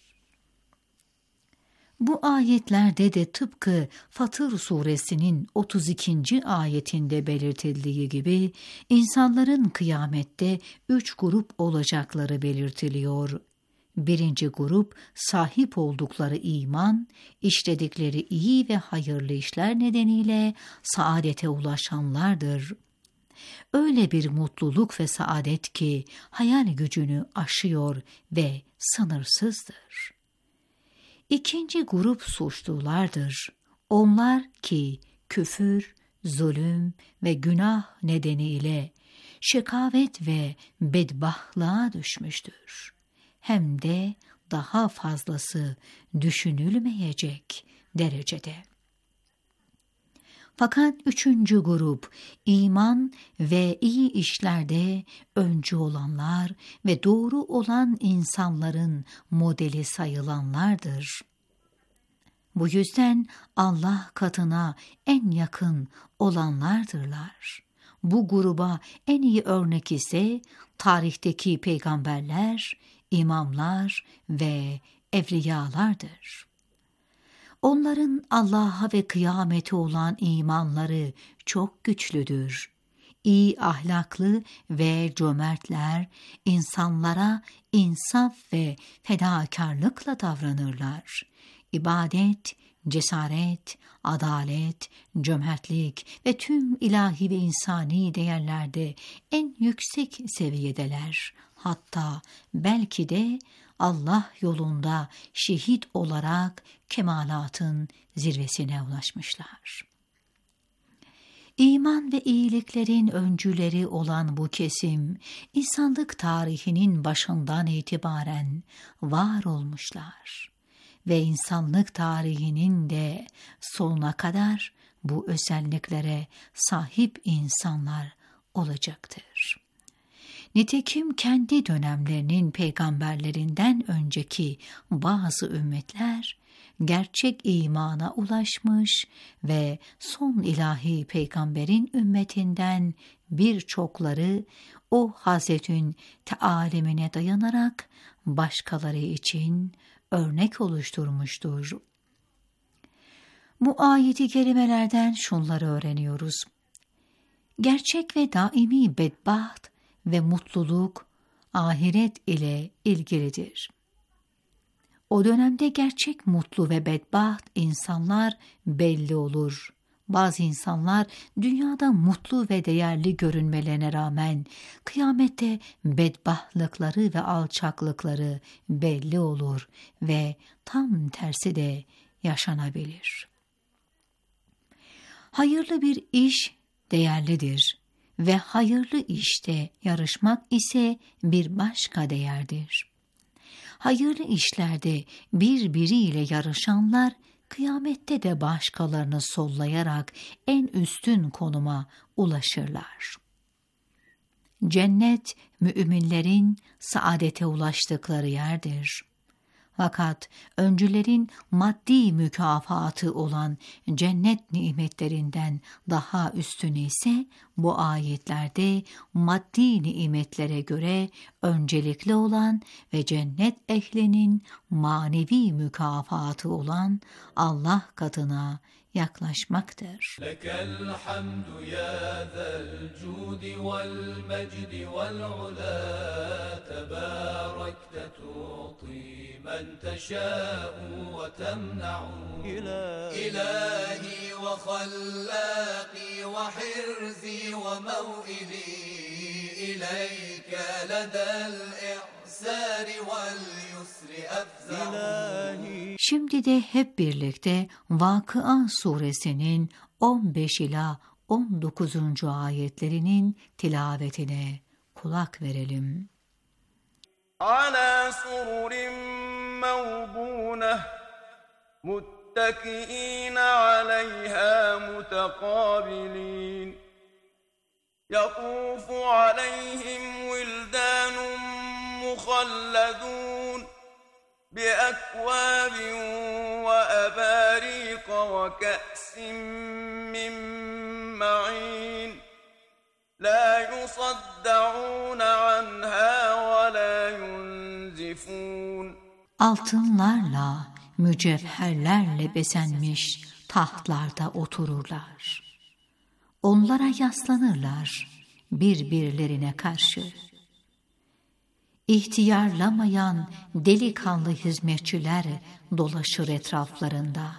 Bu ayetlerde de tıpkı Fatır suresinin 32. ayetinde belirtildiği gibi insanların kıyamette 3 grup olacakları belirtiliyor. Birinci grup sahip oldukları iman, işledikleri iyi ve hayırlı işler nedeniyle saadete ulaşanlardır. Öyle bir mutluluk ve saadet ki hayal gücünü aşıyor ve sınırsızdır. İkinci grup suçlulardır. Onlar ki küfür, zulüm ve günah nedeniyle şekavet ve bedbahtlığa düşmüştür. Hem de daha fazlası düşünülmeyecek derecede. Fakat üçüncü grup, iman ve iyi işlerde öncü olanlar ve doğru olan insanların modeli sayılanlardır. Bu yüzden Allah katına en yakın olanlardırlar. Bu gruba en iyi örnek ise tarihteki peygamberler, imamlar ve evliyalardır. Onların Allah'a ve kıyamete olan imanları çok güçlüdür. İyi ahlaklı ve cömertler, insanlara insaf ve fedakarlıkla davranırlar. İbadet, cesaret, adalet, cömertlik ve tüm ilahi ve insani değerlerde en yüksek seviyedeler. Hatta belki de Allah yolunda şehit olarak kemalatın zirvesine ulaşmışlar. İman ve iyiliklerin öncüleri olan bu kesim, insanlık tarihinin başından itibaren var olmuşlar ve insanlık tarihinin de sonuna kadar bu özelliklere sahip insanlar olacaktır. Nitekim kendi dönemlerinin peygamberlerinden önceki bazı ümmetler gerçek imana ulaşmış ve son ilahi peygamberin ümmetinden birçokları o Hazret'in tealimine dayanarak başkaları için örnek oluşturmuştur. Bu ayeti kerimelerden şunları öğreniyoruz. Gerçek ve daimi bedbaht ve mutluluk ahiret ile ilgilidir. O dönemde gerçek mutlu ve bedbaht insanlar belli olur. Bazı insanlar dünyada mutlu ve değerli görünmelerine rağmen kıyamette bedbahtlıkları ve alçaklıkları belli olur ve tam tersi de yaşanabilir. Hayırlı bir iş değerlidir ve hayırlı işte yarışmak ise bir başka değerdir. Hayırlı işlerde birbiriyle yarışanlar kıyamette de başkalarını sollayarak en üstün konuma ulaşırlar. Cennet müminlerin saadete ulaştıkları yerdir. Fakat öncülerin maddi mükafatı olan cennet nimetlerinden daha üstünü ise bu ayetlerde maddi nimetlere göre öncelikli olan ve cennet ehlinin manevi mükafatı olan Allah katına yaklaşmaktır. Lekel hamdu ya zel cudi vel mecdi vel ula tebarekte tu'ti men teşâ'u ve temna'u ilahi ve khallâqi ve hirzi ve mev'ili ileyke ledel i'sâri vel yusri efza'u. Şimdi de hep birlikte Vakıa suresinin 15 ila 19. ayetlerinin tilavetine kulak verelim. Ala sururin mevduneh muttaki'in aleyha mutekabilin yatufu aleyhim vildanun muhalladun بأكواب وأباريق وكأس من معين لا يصدعون عنها ولا ينزفون. Altınlarla, mücevherlerle bezenmiş tahtlarda otururlar. Onlara yaslanırlar birbirlerine karşı. İhtiyarlamayan delikanlı hizmetçiler dolaşır etraflarında.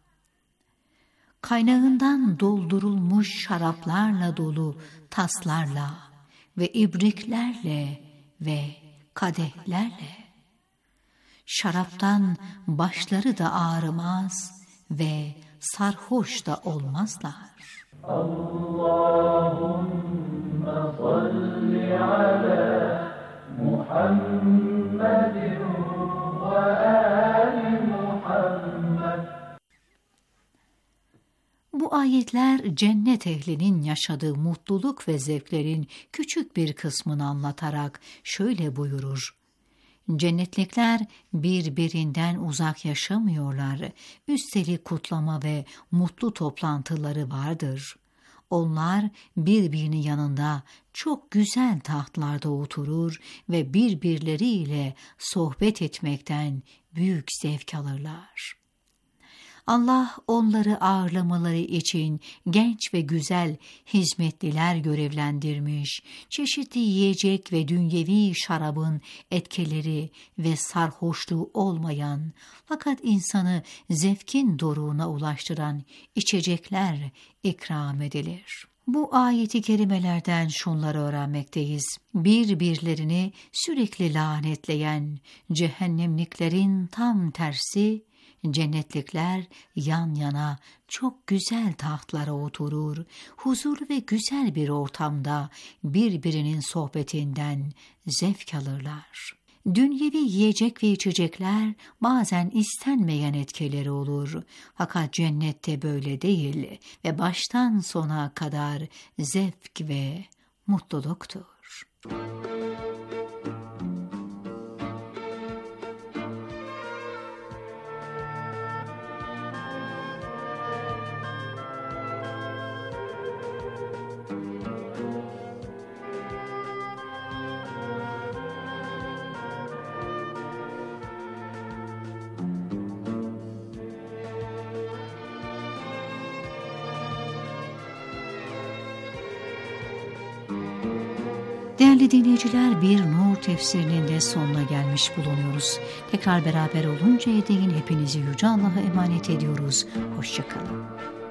Kaynağından doldurulmuş şaraplarla dolu taslarla ve ibriklerle ve kadehlerle. Şaraptan başları da ağrımaz ve sarhoş da olmazlar. Allahümme salli ala Muhammedin ve ali Muhammed. Bu ayetler cennet ehlinin yaşadığı mutluluk ve zevklerin küçük bir kısmını anlatarak şöyle buyurur. Cennetlikler birbirinden uzak yaşamıyorlar. Üstelik kutlama ve mutlu toplantıları vardır. Onlar birbirinin yanında çok güzel tahtlarda oturur ve birbirleriyle sohbet etmekten büyük zevk alırlar. Allah onları ağırlamaları için genç ve güzel hizmetliler görevlendirmiş, çeşitli yiyecek ve dünyevi şarabın etkileri ve sarhoşluğu olmayan fakat insanı zevkin doruğuna ulaştıran içecekler ikram edilir. Bu ayeti kerimelerden şunları öğrenmekteyiz. Birbirlerini sürekli lanetleyen cehennemliklerin tam tersi, cennetlikler yan yana çok güzel tahtlara oturur, huzurlu ve güzel bir ortamda birbirinin sohbetinden zevk alırlar. Dünyevi yiyecek ve içecekler bazen istenmeyen etkileri olur. Fakat cennette böyle değil ve baştan sona kadar zevk ve mutluluktur. Değerli dinleyiciler, bir Nur tefsirinin de sonuna gelmiş bulunuyoruz. Tekrar beraber oluncaya değin hepinizi Yüce Allah'a emanet ediyoruz. Hoşçakalın.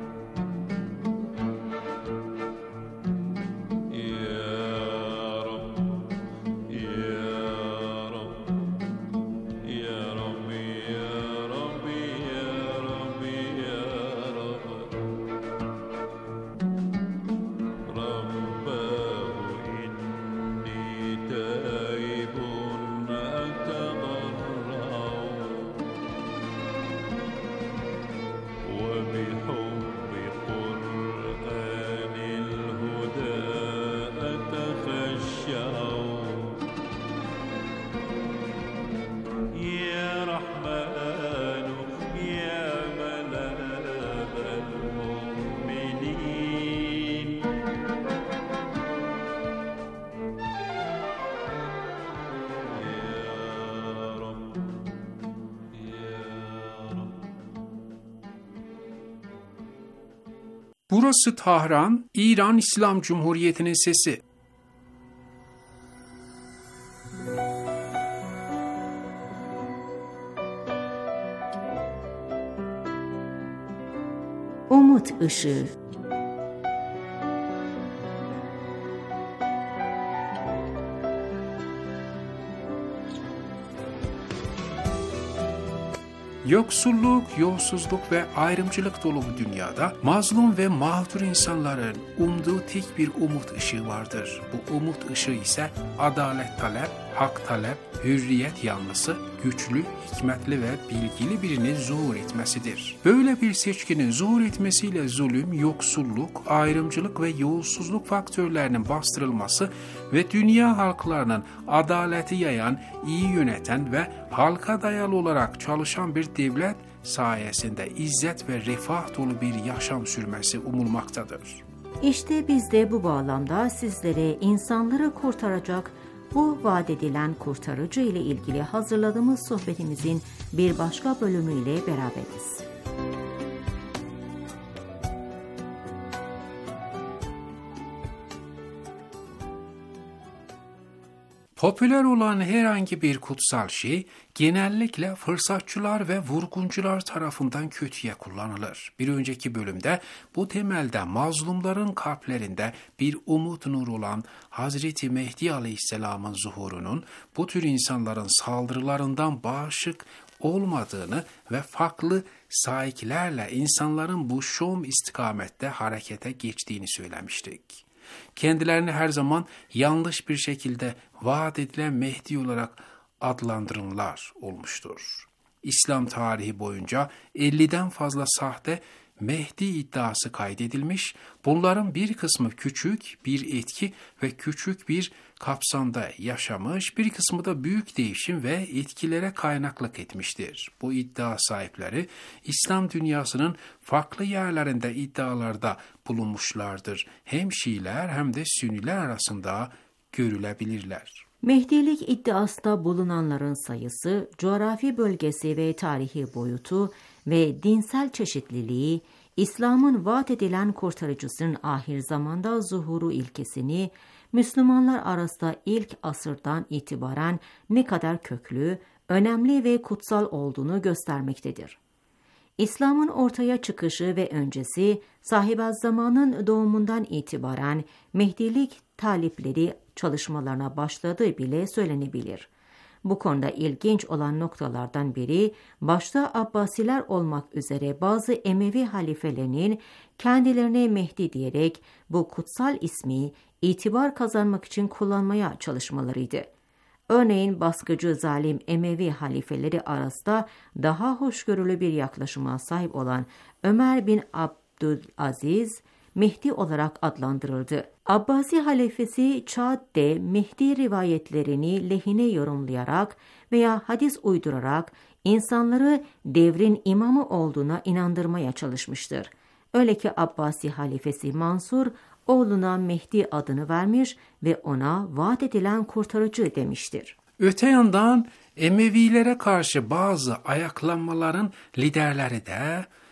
Burası Tahran, İran İslam Cumhuriyeti'nin sesi. Umut Işığı. Yoksulluk, yolsuzluk ve ayrımcılık dolu bu dünyada mazlum ve mağdur insanların umduğu tek bir umut ışığı vardır. Bu umut ışığı ise adalet talep, hak talep, hürriyet yanlısı, güçlü, hikmetli ve bilgili birinin zuhur etmesidir. Böyle bir seçkinin zuhur etmesiyle zulüm, yoksulluk, ayrımcılık ve yolsuzluk faktörlerinin bastırılması ve dünya halklarının adaleti yayan, iyi yöneten ve halka dayalı olarak çalışan bir devlet sayesinde izzet ve refah dolu bir yaşam sürmesi umulmaktadır. İşte biz de bu bağlamda sizlere insanları kurtaracak bu vaat edilen kurtarıcı ile ilgili hazırladığımız sohbetimizin bir başka bölümüyle beraberiz. Popüler olan herhangi bir kutsal şey genellikle fırsatçılar ve vurguncular tarafından kötüye kullanılır. Bir önceki bölümde bu temelde mazlumların kalplerinde bir umut nuru olan Hazreti Mehdi Aleyhisselam'ın zuhurunun bu tür insanların saldırılarından bağışık olmadığını ve farklı sahiklerle insanların bu Şom istikamette harekete geçtiğini söylemiştik. Kendilerini her zaman yanlış bir şekilde vaat edilen Mehdi olarak adlandırılanlar olmuştur. İslam tarihi boyunca 50'den fazla sahte Mehdi iddiası kaydedilmiş, bunların bir kısmı küçük bir etki ve küçük bir kapsamda yaşamış, bir kısmı da büyük değişim ve etkilere kaynaklık etmiştir. Bu iddia sahipleri İslam dünyasının farklı yerlerinde iddialarda bulunmuşlardır. Hem Şiiler hem de Sünniler arasında görülebilirler. Mehdilik iddiasında bulunanların sayısı, coğrafi bölgesi ve tarihi boyutu ve dinsel çeşitliliği, İslam'ın vaat edilen kurtarıcısının ahir zamanda zuhuru ilkesini, Müslümanlar arasında ilk asırdan itibaren ne kadar köklü, önemli ve kutsal olduğunu göstermektedir. İslam'ın ortaya çıkışı ve öncesi, Sahibelzaman'ın doğumundan itibaren Mehdilik talipleri çalışmalarına başladığı bile söylenebilir. Bu konuda ilginç olan noktalardan biri, başta Abbasiler olmak üzere bazı Emevi halifelerinin kendilerine Mehdi diyerek bu kutsal ismi itibar kazanmak için kullanmaya çalışmalarıydı. Örneğin baskıcı zalim Emevi halifeleri arasında daha hoşgörülü bir yaklaşıma sahip olan Ömer bin Abdülaziz, Mehdi olarak adlandırıldı. Abbasi halifesi Çağat'te Mehdi rivayetlerini lehine yorumlayarak veya hadis uydurarak insanları devrin imamı olduğuna inandırmaya çalışmıştır. Öyle ki Abbasi halifesi Mansur, oğluna Mehdi adını vermiş ve ona vaat edilen kurtarıcı demiştir. Öte yandan Emevilere karşı bazı ayaklanmaların liderleri de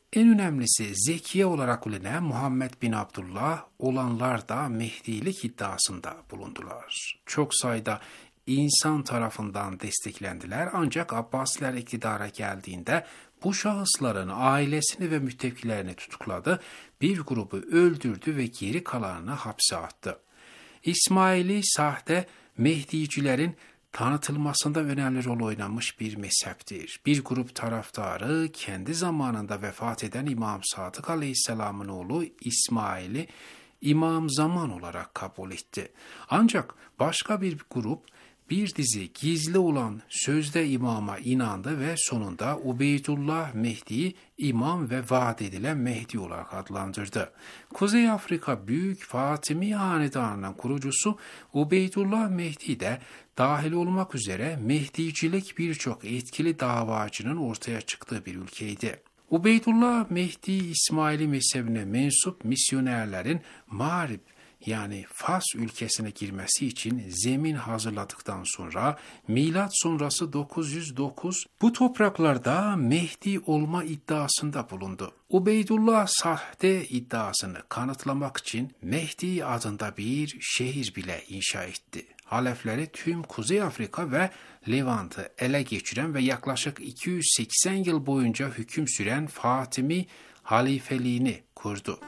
En önemlisi Zekiye olarak bilinen Muhammed bin Abdullah olanlar da Mehdilik iddiasında bulundular. Çok sayıda insan tarafından desteklendiler ancak Abbasiler iktidara geldiğinde bu şahısların ailesini ve müttefilerini tutukladı, bir grubu öldürdü ve geri kalanını hapse attı. İsmaili sahte Mehdicilerin tanıtılmasında önemli rol oynamış bir mezheptir. Bir grup taraftarı kendi zamanında vefat eden İmam Sadık Aleyhisselam'ın oğlu İsmail'i İmam Zaman olarak kabul etti. Ancak başka bir grup bir dizi gizli olan sözde imama inandı ve sonunda Ubeydullah Mehdi'yi imam ve vaat edilen Mehdi olarak adlandırdı. Kuzey Afrika Büyük Fatimi Hanedanı'nın kurucusu Ubeydullah Mehdi de dahil olmak üzere Mehdicilik birçok etkili davacının ortaya çıktığı bir ülkeydi. Ubeydullah Mehdi İsmaili mezhebine mensup misyonerlerin Mağrib yani Fas ülkesine girmesi için zemin hazırladıktan sonra milat sonrası 909 bu topraklarda Mehdi olma iddiasında bulundu. Ubeydullah sahte iddiasını kanıtlamak için Mehdi adında bir şehir bile inşa etti. Halefleri tüm Kuzey Afrika ve Levant'ı ele geçiren ve yaklaşık 280 yıl boyunca hüküm süren Fatimi halifeliğini kurdu.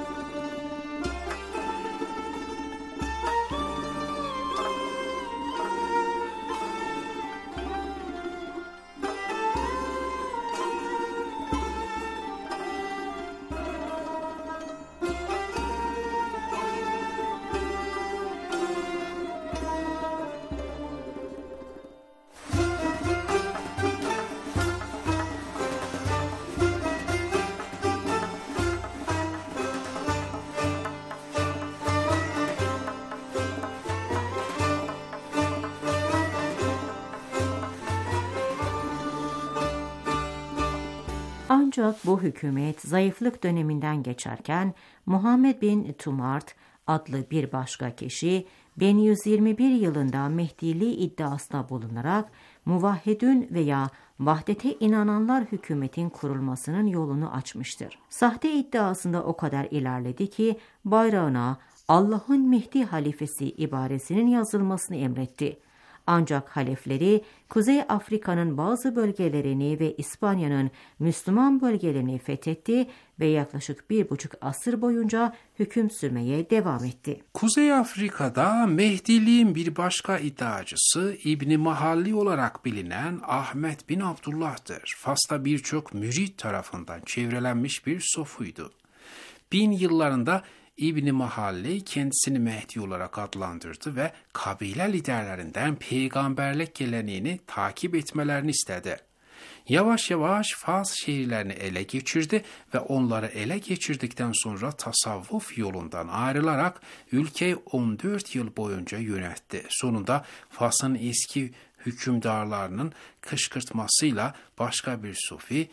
Ancak bu hükümet zayıflık döneminden geçerken Muhammed bin Tumart adlı bir başka kişi 1121 yılında Mehdiliği iddiasında bulunarak Muvahhidün veya vahdete inananlar hükümetin kurulmasının yolunu açmıştır. Sahte iddiasında o kadar ilerledi ki bayrağına Allah'ın Mehdi halifesi ibaresinin yazılmasını emretti. Ancak halefleri Kuzey Afrika'nın bazı bölgelerini ve İspanya'nın Müslüman bölgelerini fethetti ve yaklaşık 1,5 asır boyunca hüküm sürmeye devam etti. Kuzey Afrika'da Mehdiliğin bir başka iddiacısı İbn-i Mahalli olarak bilinen Ahmet bin Abdullah'tır. Fas'ta birçok mürit tarafından çevrelenmiş bir sofuydu. 1000 yıllarında İbn-i Mahalli kendisini Mehdi olarak adlandırdı ve kabile liderlerinden peygamberlik geleneğini takip etmelerini istedi. Yavaş yavaş Fas şehirlerini ele geçirdi ve onları ele geçirdikten sonra tasavvuf yolundan ayrılarak ülkeyi 14 yıl boyunca yönetti. Sonunda Fas'ın eski hükümdarlarının kışkırtmasıyla başka bir sufi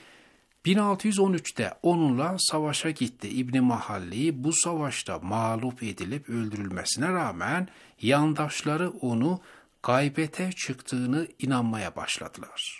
1613'te onunla savaşa gitti. İbn-i Mahalli bu savaşta mağlup edilip öldürülmesine rağmen yandaşları onu gaybete çıktığını inanmaya başladılar.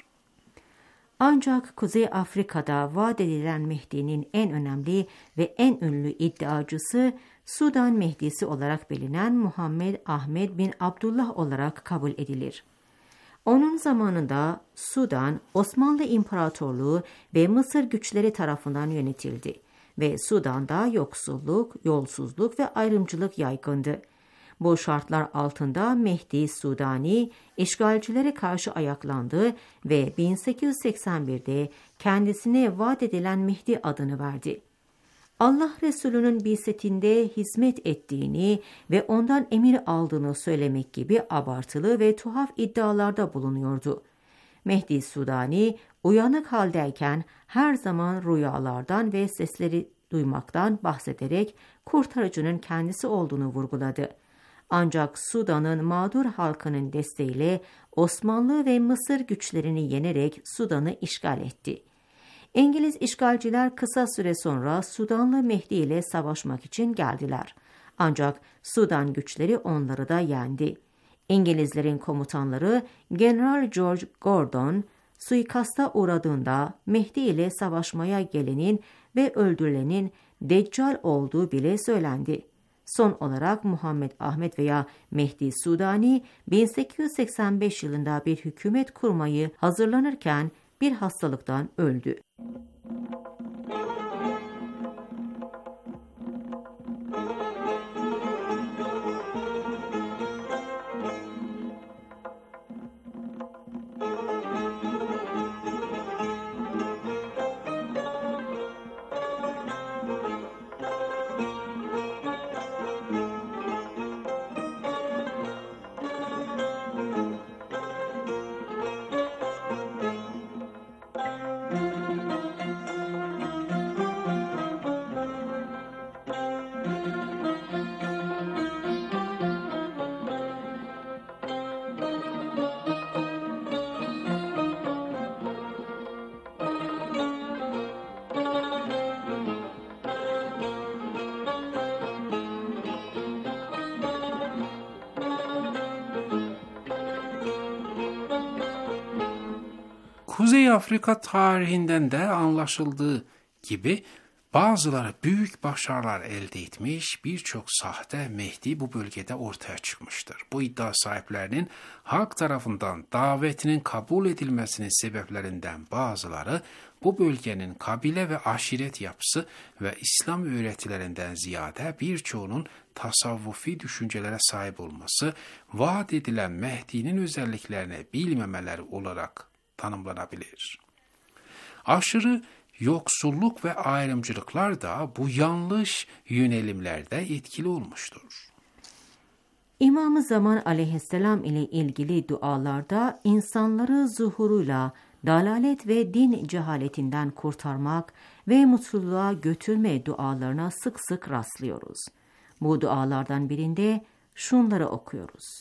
Ancak Kuzey Afrika'da vaat edilen Mehdi'nin en önemli ve en ünlü iddiacısı Sudan Mehdisi olarak bilinen Muhammed Ahmed bin Abdullah olarak kabul edilir. Onun zamanında Sudan, Osmanlı İmparatorluğu ve Mısır güçleri tarafından yönetildi ve Sudan'da yoksulluk, yolsuzluk ve ayrımcılık yaygındı. Bu şartlar altında Mehdi Sudani, işgalcilere karşı ayaklandı ve 1881'de kendisine vaat edilen Mehdi adını verdi. Allah Resulü'nün bi'setinde hizmet ettiğini ve ondan emir aldığını söylemek gibi abartılı ve tuhaf iddialarda bulunuyordu. Mehdi Sudani uyanık haldeyken her zaman rüyalardan ve sesleri duymaktan bahsederek kurtarıcının kendisi olduğunu vurguladı. Ancak Sudan'ın mağdur halkının desteğiyle Osmanlı ve Mısır güçlerini yenerek Sudan'ı işgal etti. İngiliz işgalciler kısa süre sonra Sudanlı Mehdi ile savaşmak için geldiler. Ancak Sudan güçleri onları da yendi. İngilizlerin komutanları General George Gordon, suikasta uğradığında Mehdi ile savaşmaya gelenin ve öldürülenin Deccal olduğu bile söylendi. Son olarak Muhammed Ahmet veya Mehdi Sudani 1885 yılında bir hükümet kurmayı hazırlanırken bir hastalıktan öldü. Kuzey Afrika tarihinden de anlaşıldığı gibi bazıları büyük başarılar elde etmiş, birçok sahte Mehdi bu bölgede ortaya çıkmıştır. Bu iddia sahiplerinin halk tarafından davetinin kabul edilmesinin sebeplerinden bazıları bu bölgenin kabile ve aşiret yapısı ve İslam öğretilerinden ziyade birçoğunun tasavvufi düşüncelere sahip olması, vaat edilen Mehdi'nin özelliklerini bilmemeleri olarak tanımlanabilir. Aşırı yoksulluk ve ayrımcılıklar da bu yanlış yönelimlerde etkili olmuştur. İmam-ı Zaman aleyhisselam ile ilgili dualarda insanları zuhuruyla dalalet ve din cehaletinden kurtarmak ve mutluluğa götürme dualarına sık sık rastlıyoruz. Bu dualardan birinde şunları okuyoruz.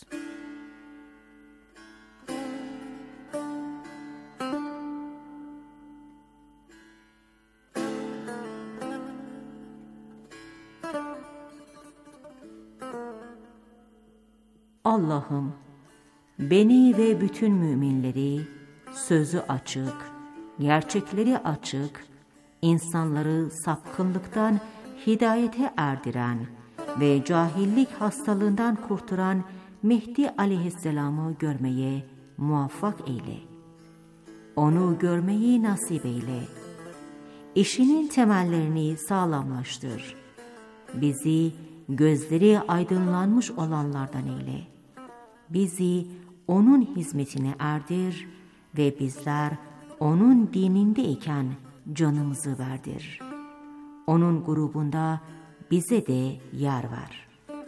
Allah'ım, beni ve bütün müminleri sözü açık, gerçekleri açık, insanları sapkınlıktan hidayete erdiren ve cahillik hastalığından kurtaran Mehdi aleyhisselamı görmeye muvaffak eyle. Onu görmeyi nasip eyle. İşinin temellerini sağlamlaştır. Bizi gözleri aydınlanmış olanlardan eyle. Bizi onun hizmetine erdir ve bizler onun dinindeyken canımızı verdir. Onun grubunda bize de yer ver.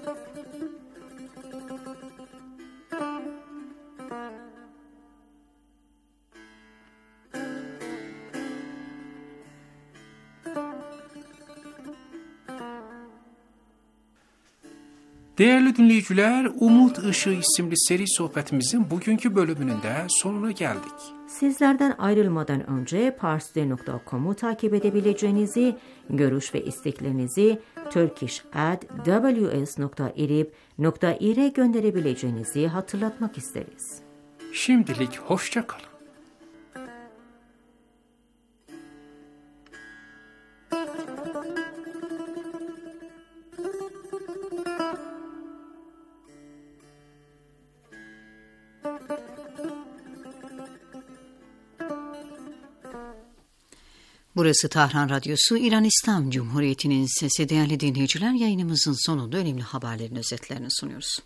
Değerli dinleyiciler, Umut Işığı isimli seri sohbetimizin bugünkü bölümünün de sonuna geldik. Sizlerden ayrılmadan önce parstoday.com'u takip edebileceğinizi, görüş ve isteklerinizi turkish@ws.irib.ir'e gönderebileceğinizi hatırlatmak isteriz. Şimdilik hoşça kalın. Burası Tahran Radyosu, İran İslam Cumhuriyeti'nin sesi. Değerli dinleyiciler, yayınımızın sonunda önemli haberlerin özetlerini sunuyoruz.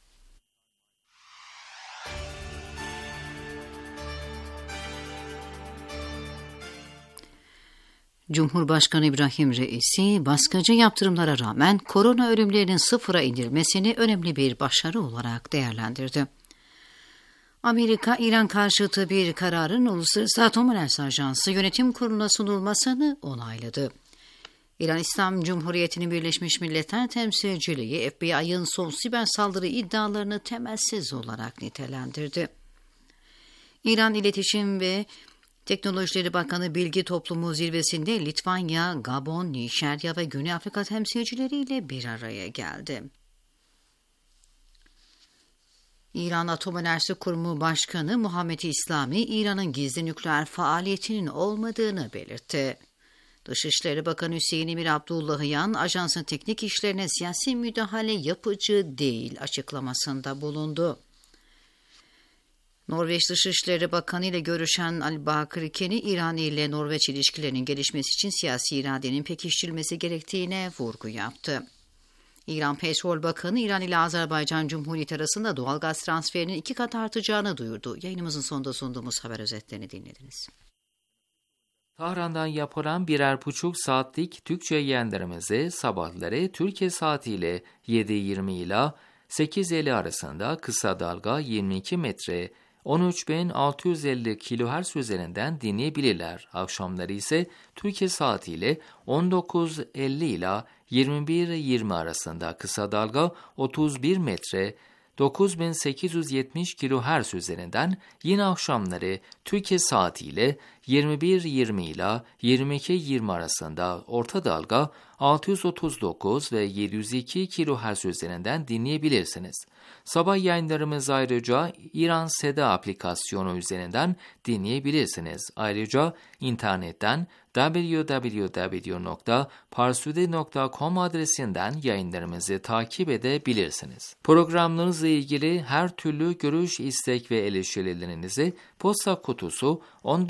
Cumhurbaşkanı İbrahim Reisi, baskıcı yaptırımlara rağmen korona ölümlerinin sıfıra indirilmesini önemli bir başarı olarak değerlendirdi. Amerika, İran karşıtı bir kararın Uluslararası Atom Enerjisi Ajansı Yönetim Kurulu'na sunulmasını onayladı. İran İslam Cumhuriyeti'nin Birleşmiş Milletler Temsilciliği, FBI'ın son siber saldırı iddialarını temelsiz olarak nitelendirdi. İran İletişim ve Teknolojileri Bakanı Bilgi Toplumu Zirvesi'nde Litvanya, Gabon, Nijerya ve Güney Afrika temsilcileriyle bir araya geldi. İran Atom Enerjisi Kurumu Başkanı Muhammed İslami, İran'ın gizli nükleer faaliyetinin olmadığını belirtti. Dışişleri Bakanı Hüseyin Emir Abdullahian, ajansın teknik işlerine siyasi müdahale yapıcı değil açıklamasında bulundu. Norveç Dışişleri Bakanı ile görüşen Ali Bakır Keni, İran ile Norveç ilişkilerinin gelişmesi için siyasi iradenin pekiştirilmesi gerektiğine vurgu yaptı. İran Petrol Bakanı, İran ile Azerbaycan Cumhuriyeti arasında doğalgaz transferinin 2 kat artacağını duyurdu. Yayınımızın sonunda sunduğumuz haber özetlerini dinlediniz. Tahran'dan yapılan 1,5 saatlik Türkçe yayınlarımızı sabahları Türkiye saatiyle 7:20 ila 8:50 arasında kısa dalga 22 metre 13.650 kHz üzerinden dinleyebilirler. Akşamları ise Türkiye saatiyle 19:50 ila 21:20 arasında kısa dalga 31 metre 9870 kHz üzerinden, yine akşamları Türkiye saatiyle 21:20 ila 22:20 arasında orta dalga 639 ve 702 kHz üzerinden dinleyebilirsiniz. Sabah yayınlarımız ayrıca İran Seda aplikasyonu üzerinden dinleyebilirsiniz. Ayrıca internetten www.parsude.com adresinden yayınlarımızı takip edebilirsiniz. Programlarınızla ilgili her türlü görüş, istek ve eleştirilerinizi posta kutusu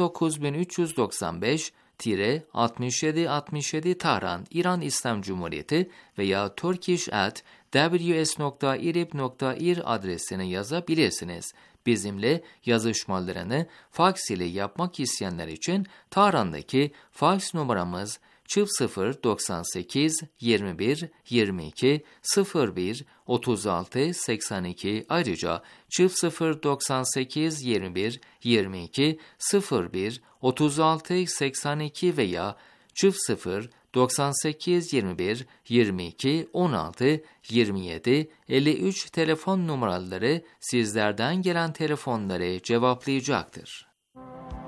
19395-6767 Tahran, İran İslam Cumhuriyeti veya turkish@ws.irib.ir adresine yazabilirsiniz. Bizimle yazışmalarını faks ile yapmak isteyenler için Tahran'daki faks numaramız 0098 21 22 01 36 82, ayrıca 0098 21 22 01 36 82 veya 0098 21 22 16 27 53 telefon numaraları sizlerden gelen telefonları cevaplayacaktır.